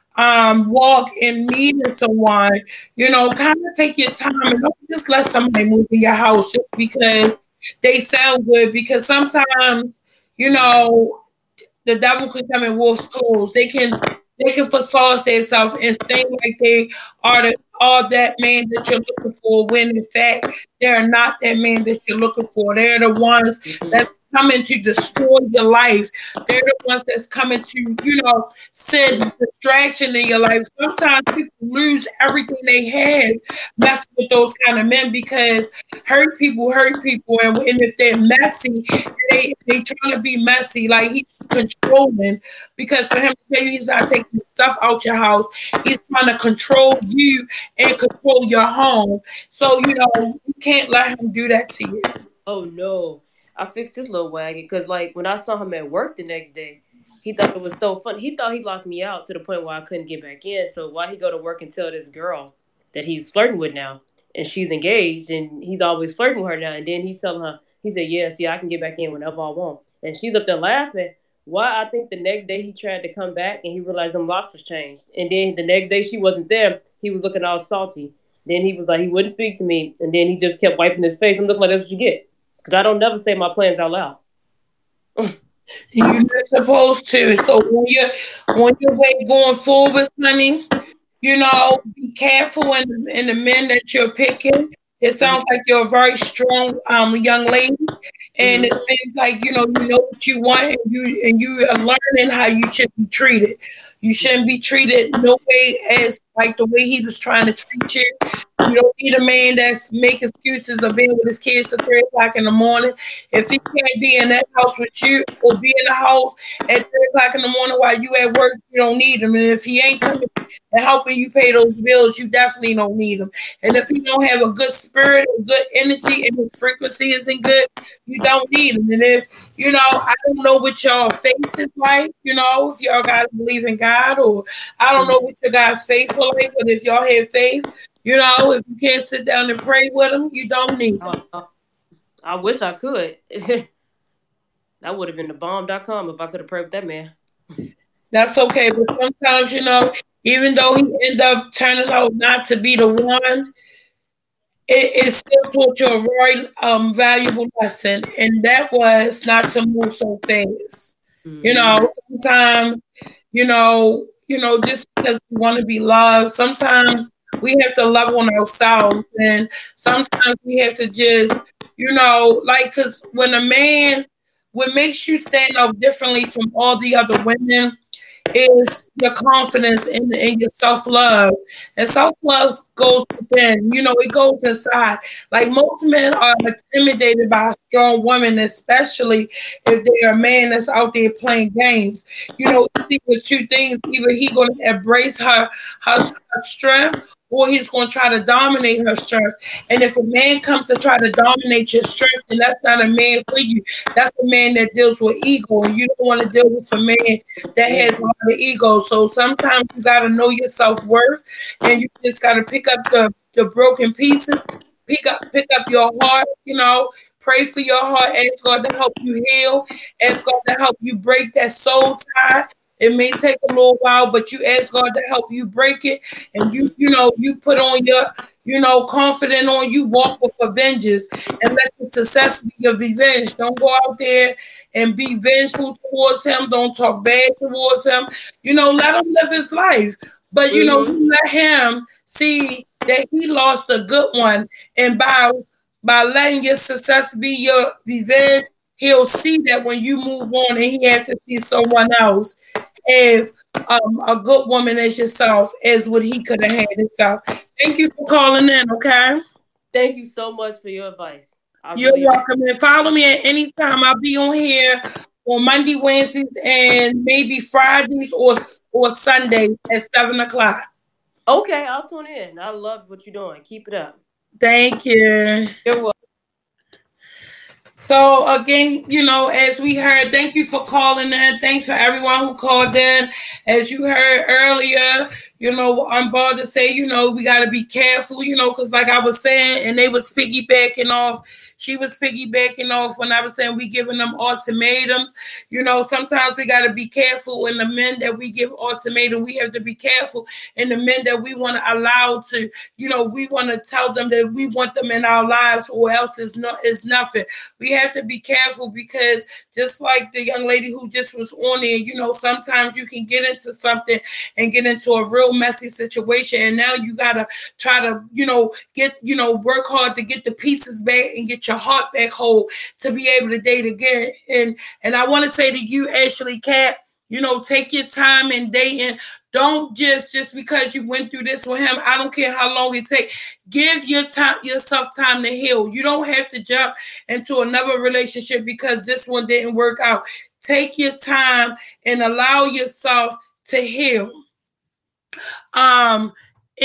B: um, walk in meeting someone, you know, kind of take your time and don't just let somebody move in your house just because they sound good. Because sometimes, you know, the devil can come in wolf's clothes. They can they can facade themselves and seem like they are the are that man that you're looking for, when in fact they're not that man that you're looking for. They're the ones that's coming to destroy your life. They're the ones that's coming to, you know, send distraction in your life. Sometimes people lose everything they have messing with those kind of men, because hurt people hurt people, and, and if they're messy, they they trying to be messy, like he's controlling. Because for him to tell you he's not taking stuff out your house, he's trying to control you and control your home. So, you know, you can't let him do that to you.
D: Oh no. I fixed his little wagon, because like when I saw him at work the next day, he thought it was so fun. He thought he locked me out to the point where I couldn't get back in. So why he go to work and tell this girl that he's flirting with now, and she's engaged, and he's always flirting with her now, and then he's telling her, he said, yeah, see, I can get back in whenever I want. And she's up there laughing. Why? I think the next day he tried to come back and he realized them locks was changed. And then the next day she wasn't there. He was looking all salty. Then he was like, he wouldn't speak to me. And then he just kept wiping his face. I'm looking like, that's what you get. Because I don't never say my plans out loud.
B: You're not supposed to. So when you're when you're way going forward, honey, you know, be careful in, in the men that you're picking. It sounds like you're a very strong um young lady, and mm-hmm. it seems like, you know, you know what you want, and you and you are learning how you should be treated. You shouldn't be treated no way as like the way he was trying to treat you. You don't need a man that's making excuses of being with his kids at three o'clock in the morning. If he can't be in that house with you, or be in the house at three o'clock in the morning while you at work, you don't need him. And if he ain't coming and helping you pay those bills, you definitely don't need him. And if he don't have a good spirit, a good energy, and his frequency isn't good, you don't need him. And if, you know, I don't know what y'all faith is like, you know, if y'all guys believe in God, or I don't know what your guys' faith is like, but if y'all have faith, you know, if you can't sit down and pray with him, you don't need him.
D: Uh, I wish I could. That would have been the bomb dot com if I could have prayed with that man.
B: That's okay. But sometimes, you know, even though he ended up turning out not to be the one, it, it still taught you a very um, valuable lesson. And that was not to move so fast. Mm-hmm. You know, sometimes, you know, you know, just because we want to be loved, sometimes we have to love on ourselves, and sometimes we have to just, you know, like, because when a man, what makes you stand out differently from all the other women is your confidence and, and your self-love. And self-love goes within, you know, it goes inside. Like most men are intimidated by a strong woman, especially if they're a man that's out there playing games. You know, with two things, either he gonna embrace her, her, her strength, or he's going to try to dominate her strength. And if a man comes to try to dominate your strength, then that's not a man for you. That's a man that deals with ego, and you don't want to deal with a man that has a lot of ego. So sometimes you got to know your self-worth, and you just got to pick up the, the broken pieces, pick up, pick up your heart, you know, pray for your heart, ask God to help you heal, ask God to help you break that soul tie. It may take a little while, but you ask God to help you break it. And you, you know, you put on your, you know, confident on, you walk with a vengeance and let the success be your revenge. Don't go out there and be vengeful towards him. Don't talk bad towards him. You know, let him live his life. But, you know, you let him see that he lost a good one. And by, by letting your success be your revenge, he'll see that when you move on and he has to see someone else as um, a good woman as yourself, as what he could have had himself. Thank you for calling in, okay?
D: Thank you so much for your advice. I
B: You're
D: really
B: welcome. And follow me at any time. I'll be on here on Monday, Wednesdays, and maybe Fridays or, or Sundays at seven o'clock.
D: Okay, I'll tune in. I love what you're doing. Keep it up.
B: Thank you.
D: You're welcome.
B: So again, you know, as we heard, thank you for calling in. Thanks for everyone who called in. As you heard earlier, you know, I'm bothered to say, you know, we got to be careful, you know, because like I was saying, and they was piggybacking off. She was piggybacking off when I was saying we giving them ultimatums. You know, sometimes we got to be careful. And the men that we give ultimatum, we have to be careful. And the men that we want to allow to, you know, we want to tell them that we want them in our lives, or else it's not, it's nothing. We have to be careful, because just like the young lady who just was on there, you know, sometimes you can get into something and get into a real messy situation. And now you got to try to, you know, get, you know, work hard to get the pieces back and get your heart back whole to be able to date again. And, and I want to say to you, Ashley Cat, you know, take your time in dating. Don't just, just because you went through this with him, I don't care how long it takes. Give your time, yourself time to heal. You don't have to jump into another relationship because this one didn't work out. Take your time and allow yourself to heal. Um,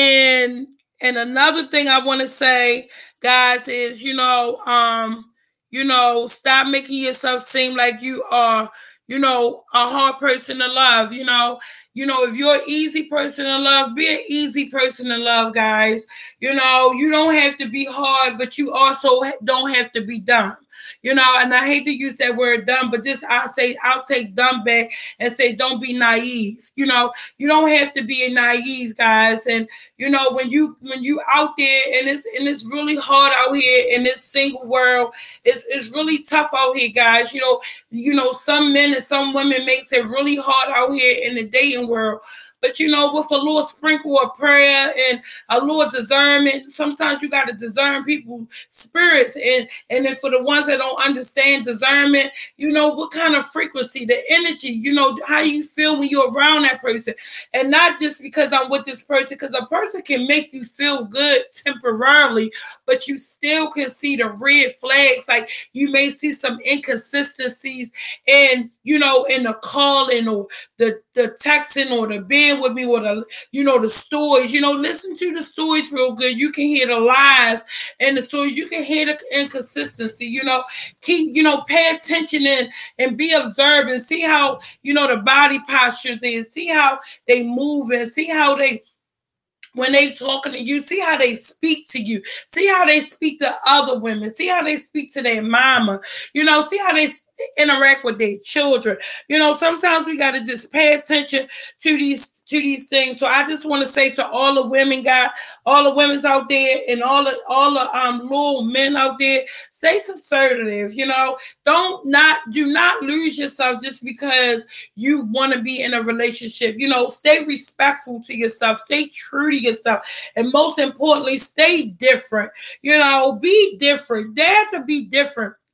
B: and and another thing I want to say, guys, is, you know, um, you know, stop making yourself seem like you are, you know, a hard person to love. You know, you know, if you're an easy person to love, be an easy person to love, guys. You know, you don't have to be hard, but you also don't have to be dumb. You know, and I hate to use that word dumb, but this I'll say, I'll take dumb back and say, don't be naive. You know, you don't have to be a naive, guys. And, you know, when you, when you out there and it's, and it's really hard out here in this single world, it's, it's really tough out here, guys. You know, you know, some men and some women makes it really hard out here in the dating world. But, you know, with a little sprinkle of prayer and a little discernment, sometimes you got to discern people's spirits. And, and then for the ones that don't understand discernment, you know, what kind of frequency, the energy, you know, how you feel when you're around that person. And not just because I'm with this person, because a person can make you feel good temporarily, but you still can see the red flags. Like you may see some inconsistencies in, you know, in the calling or the, the texting or the being with me or the, you know, the stories, you know, listen to the stories real good. You can hear the lies and the story. You can hear the inconsistency, you know, keep, you know, pay attention and, and be observant. See how, you know, the body postures is, see how they move and see how they, when they talking to you, see how they speak to you, see how they speak to other women, see how they speak to their mama, you know, see how they interact with their children. You know, sometimes we got to just pay attention to these to these things. So I just want to say to all the women, God, all the women's out there and all the all the um little men out there, stay conservative. You know, don't not do not lose yourself just because you want to be in a relationship. You know, stay respectful to yourself, stay true to yourself, and most importantly, stay different. You know, be different. Dare to be different.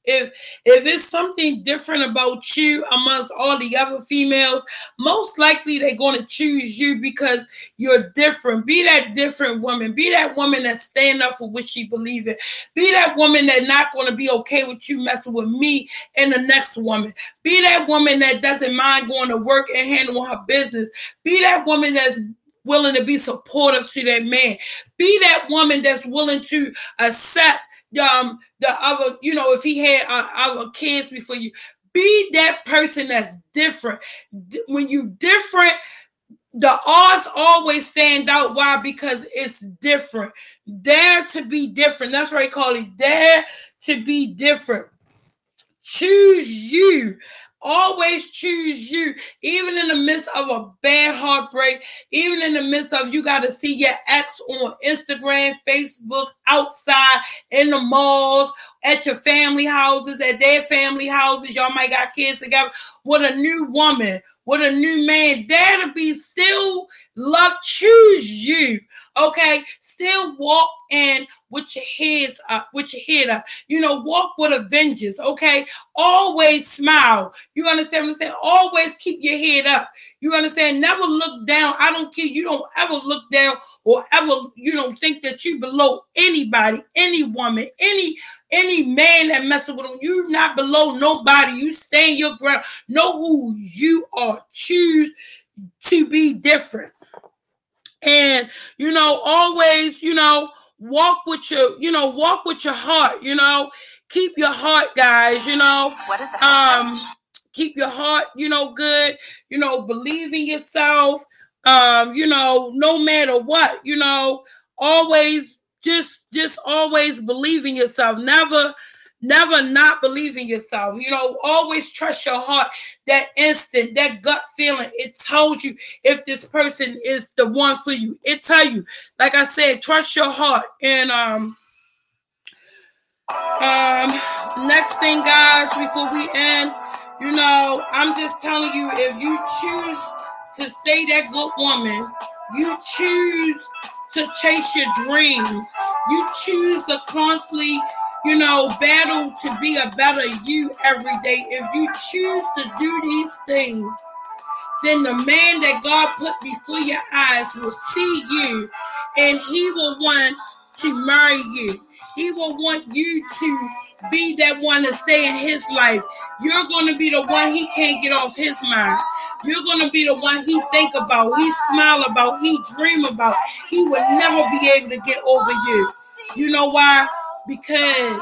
B: if if it's something different about you amongst all the other females, most likely they're going to choose you because you're different. Be that different woman. Be that woman that stand up for what she believes in. Be that woman that's not going to be okay with you messing with me and the next woman. Be that woman that doesn't mind going to work and handling her business. Be that woman that's willing to be supportive to that man. Be that woman that's willing to accept um the other, you know, if he had uh, other kids before you. Be that person that's different. D- when you different, the odds always stand out. Why? Because it's different. Dare to be different. That's why they call it dare to be different. Choose you. Always choose you, even in the midst of a bad heartbreak, even in the midst of you got to see your ex on Instagram, Facebook, outside, in the malls, at your family houses, at their family houses. Y'all might got kids together with a new woman, with a new man. Dare to be still love. Choose you. Okay, still walk in with your heads up, with your head up. You know, walk with a vengeance. Okay, always smile. You understand what I'm saying? Always keep your head up. You understand? Never look down. I don't care. You don't ever look down or ever, you don't think that you below anybody, any woman, any any man that messes with them. You're not below nobody. You stand your ground. Know who you are. Choose to be different. And, you know, always, you know, walk with your, you know, walk with your heart, you know, keep your heart, guys, you know,
A: What is that?
B: um, keep your heart, you know, good, you know, believe in yourself, um, you know, no matter what, you know, always just, just always believe in yourself. Never, never not believe in yourself. You know, always trust your heart. That instant, that gut feeling, it tells you if this person is the one for you. It tell you, like I said, trust your heart. And um, um, next thing, guys, before we end, you know, I'm just telling you, if you choose to stay that good woman, you choose to chase your dreams, you choose to constantly, you know, battle to be a better you every day. If you choose to do these things, then the man that God put before your eyes will see you, and he will want to marry you. He will want you to be that one to stay in his life. You're going to be the one he can't get off his mind. You're going to be the one he think about, he smile about, he dream about. He will never be able to get over you. You know why? Because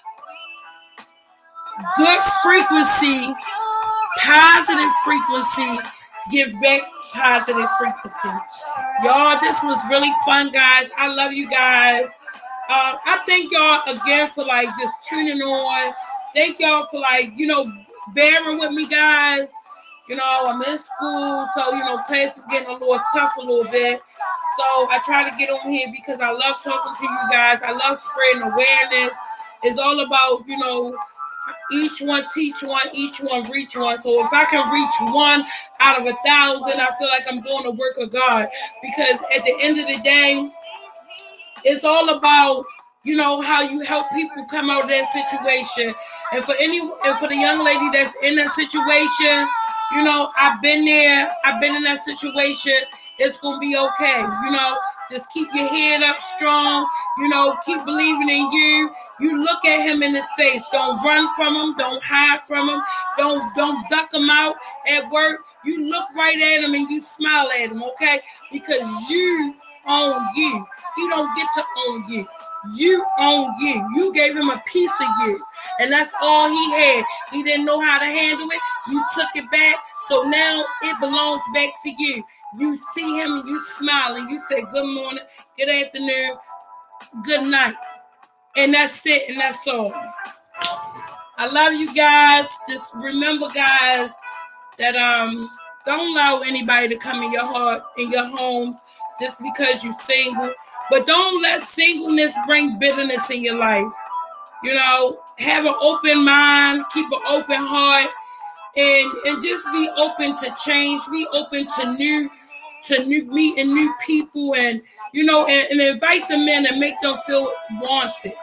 B: good frequency, positive frequency, give back positive frequency. Y'all, this was really fun, guys. I love you guys. Uh, I thank y'all again for like just tuning on. Thank y'all for like, you know, bearing with me, guys. You know, I'm in school, so, you know, class is getting a little tough a little bit. So I try to get on here because I love talking to you guys. I love spreading awareness. It's all about, you know, each one teach one, each one reach one. So if I can reach one out of a thousand, I feel like I'm doing the work of God. Because at the end of the day, it's all about, you know, how you help people come out of that situation. And for any, and for the young lady that's in that situation, you know, I've been there. I've been in that situation. It's going to be okay. You know, just keep your head up strong. You know, keep believing in you. You look at him in his face. Don't run from him. Don't hide from him. Don't, don't duck him out at work. You look right at him and you smile at him, okay? Because you own you. He don't get to own you. You own you. You gave him a piece of you. And that's all he had. He didn't know how to handle it. You took it back. So now it belongs back to you. You see him and you smile and you say good morning, good afternoon, good night. And that's it, and that's all. I love you guys. Just remember, guys, that um don't allow anybody to come in your heart, in your homes, just because you're single. But don't let singleness bring bitterness in your life. You know, have an open mind, keep an open heart, and, and just be open to change, be open to new, to new meeting new people, and you know, and, and invite them in and make them feel wanted.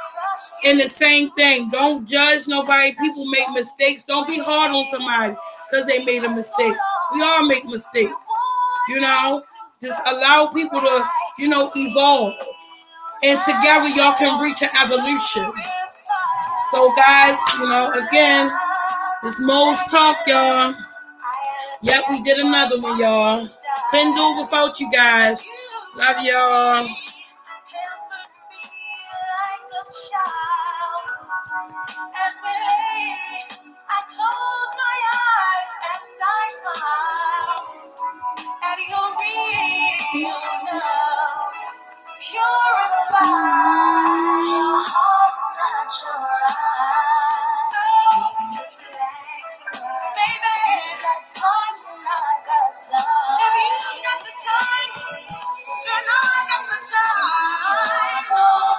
B: And the same thing. Don't judge nobody. People make mistakes. Don't be hard on somebody because they made a mistake. We all make mistakes. You know, just allow people to, you know, evolve. And together y'all can reach an evolution. So guys, you know, again, this Mo's Talk, y'all. Yep, we did another one, y'all. Couldn't do it without you guys. Love y'all.